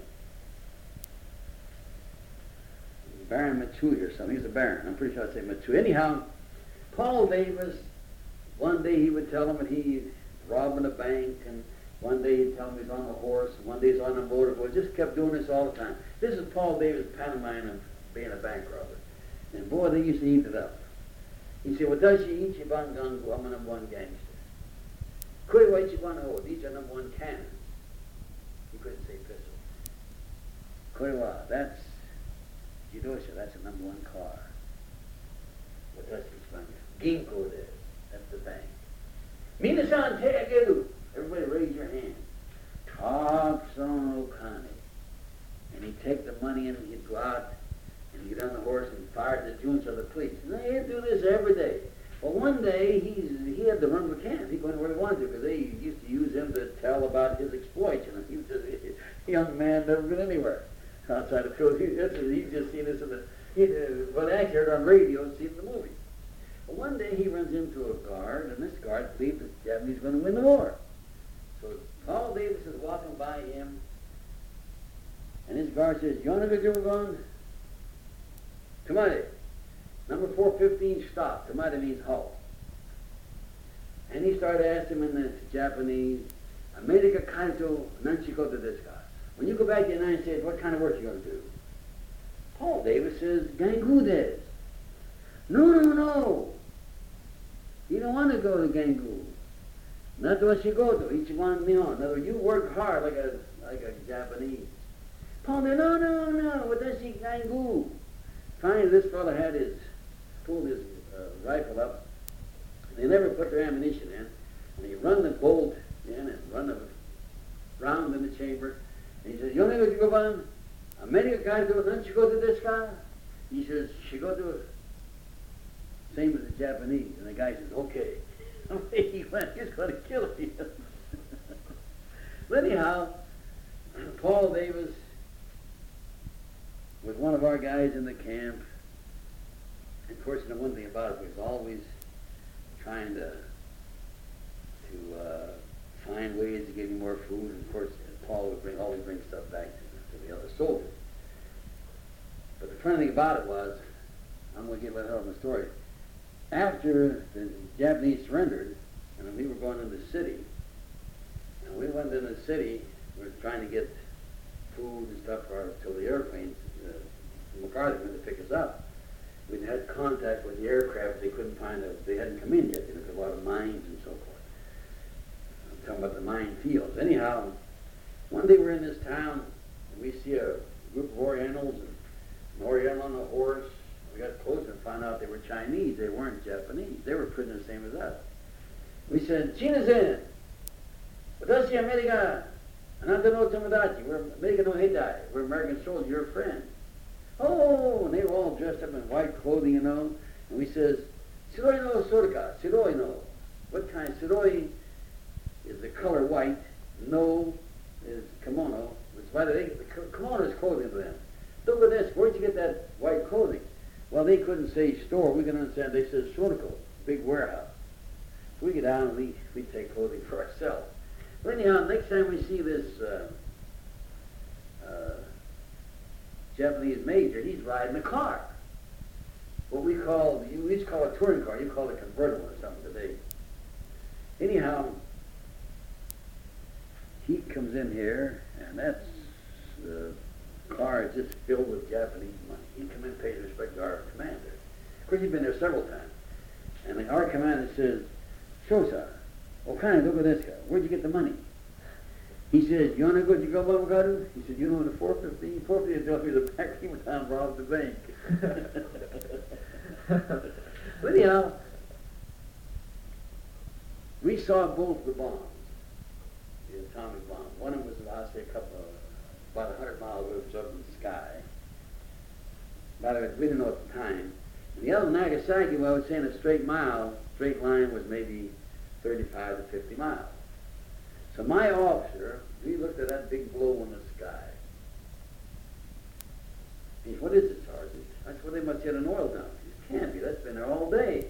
Baron Matsui or something. He's a baron. I'm pretty sure I'd say Matsui. Anyhow, Paul Davis, one day he would tell him that he robbing a bank, and one day he'd tell him he's on a horse, and one day he's on a motorboat. Just kept doing this all the time. This is Paul Davis pantomiming of being a bank robber. And boy, they used to eat it up. He'd say, "Watashi ichiban gangu, I'm a number 1 gangster. Koi wa ichiban ho, these are number 1 cannon." He couldn't say pistol. Koi wa, that's Jidosha, that's a number 1 car. Watashi ichiban ginko there, that's the bank. Minasan te ageru, everybody raise your hand. Taksan okane. And he'd take the money and he'd go out and he'd get on the horse and fire at the junta of the police. And they'd do this every day. Well, one day he had to run the camp. He went where he wanted to because they used to use him to tell about his exploits. And he was just a young man, never been anywhere outside of field. He'd just seen this in the, well, actually heard on radio and seen it in the movie. Well, one day he runs into a guard, and this guard believes the Japanese are going to win the war. So Paul Davis is walking by him, and his guard says, "Yonaga Tamade, number 415, stop." Tamade means halt. And he started asking him in the Japanese, "America kaito nanchikoto desu ka?" When you go back to the United States, what kind of work are you going to do? Paul Davis says, "Gangu desu." No. You don't want to go to Gangu. Not to Shigoto, Ichiban Nihon. In other words, you work hard like a Japanese. Paul, no, watashi Gangu. Finally, this fellow pulled his rifle up, and they never put their ammunition in, and he run the bolt in and run the round in the chamber, and he says, "Yonego Jigoban, America Kaito, Nanchigoto desu ka?" He says, "Shigoto." Same as the Japanese. And the guy says, "Okay." He went, he's going to kill him. But anyhow, Paul Davis was one of our guys in the camp. And of course, the one thing about it, he was always trying to find ways to give him more food. And of course, Paul would always bring stuff back to the other soldiers. But the funny thing about it was, I'm going to get let out of the story. After the Japanese surrendered, and we were going into the city, and we went into the city, we were trying to get food and stuff till the airplanes from MacArthur went to pick us up. We'd had contact with the aircraft, they couldn't find they hadn't come in yet, there's a lot of mines and so forth. I'm talking about the mine fields. Anyhow, one day we're in this town, and we see a group of Orientals, and an Oriental on a horse. We got closer and found out they were Chinese. They weren't Japanese. They were prisoners the same as us. We said, "Chinazen, watashi America, anata no tomodachi. We're American no Heidai. We're American soldiers. You're a friend." Oh, and they were all dressed up in white clothing, you know. And we says, "Shiroi no sorika, shiroi no." What kind? Shiroi is the color white. No is kimono, which Why did they, kimono is clothing to them. Look at this, where'd you get that white clothing? Well, they couldn't say store, we can understand, they said shuriko, big warehouse. So we get down and we take clothing for ourselves. But anyhow, next time we see this Japanese major, he's riding a car. What we used to call a touring car, you call it a convertible or something today. Anyhow, he comes in here, and that's the car is just filled with Japanese money. He come in and pays respect to our commander. Of course, he's been there several times. And our commander says, Shosa, Okane, look at this guy. Where'd you get the money? He says, you want to go to Gobabagaru? He said, you know, the 450, 450 tells me the back he went down and robbed the bank. But anyhow, we saw both the bombs, the atomic bomb. One of them was, I'll say, about 100 miles up in the sky. By the way, we didn't know at the time. And the other, Nagasaki, well, I was saying a straight line was maybe 35 to 50 miles. So my officer, we looked at that big blow in the sky. He said, what is it, Sergeant? I said, well, they must hit an oil dump. He said, can't be, that's been there all day.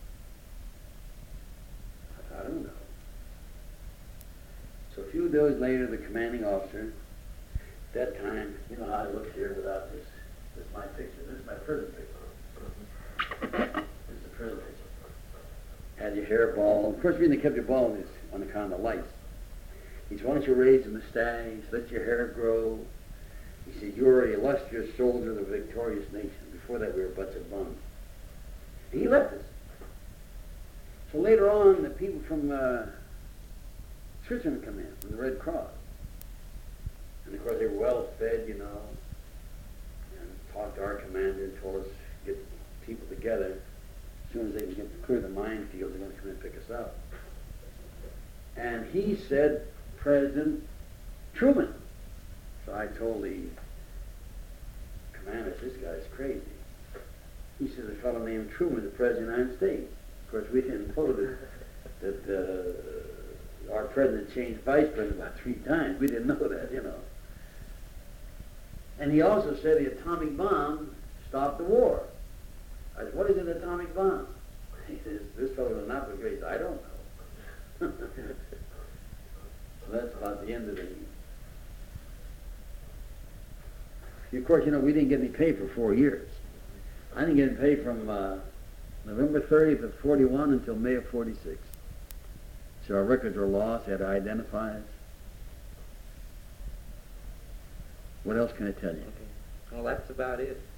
I said, I don't know. So a few days later, the commanding officer, at that time, you know how I look here without this. This is my picture. This is my prison picture. This is the prison picture. Had your hair bald. Of course, the reason they kept your bald is on account of the lights. He said, why don't you raise the mustache, let your hair grow. He said, you're an illustrious soldier of the victorious nation. Before that, we were a bunch of bums. And he left us. So later on, the people from Switzerland come in, from the Red Cross. And of course, they were well fed, you know, and talked to our commander and told us to get people together. As soon as they can get clear the minefield, they're going to come in and pick us up. And he said, President Truman. So I told the commander, this guy's crazy. He says, a fellow named Truman, the President of the United States. Of course, we didn't know that our president changed vice president about 3 times. We didn't know that, you know. And he also said the atomic bomb stopped the war. I said, what is an atomic bomb? He says, this fellow is not the great. I don't know. So that's about the end of the... Of course, you know, we didn't get any pay for 4 years. I didn't get any pay from November 30th of 41 until May of 46. So our records were lost, had to identify us. What else can I tell you? Okay. Well, that's about it.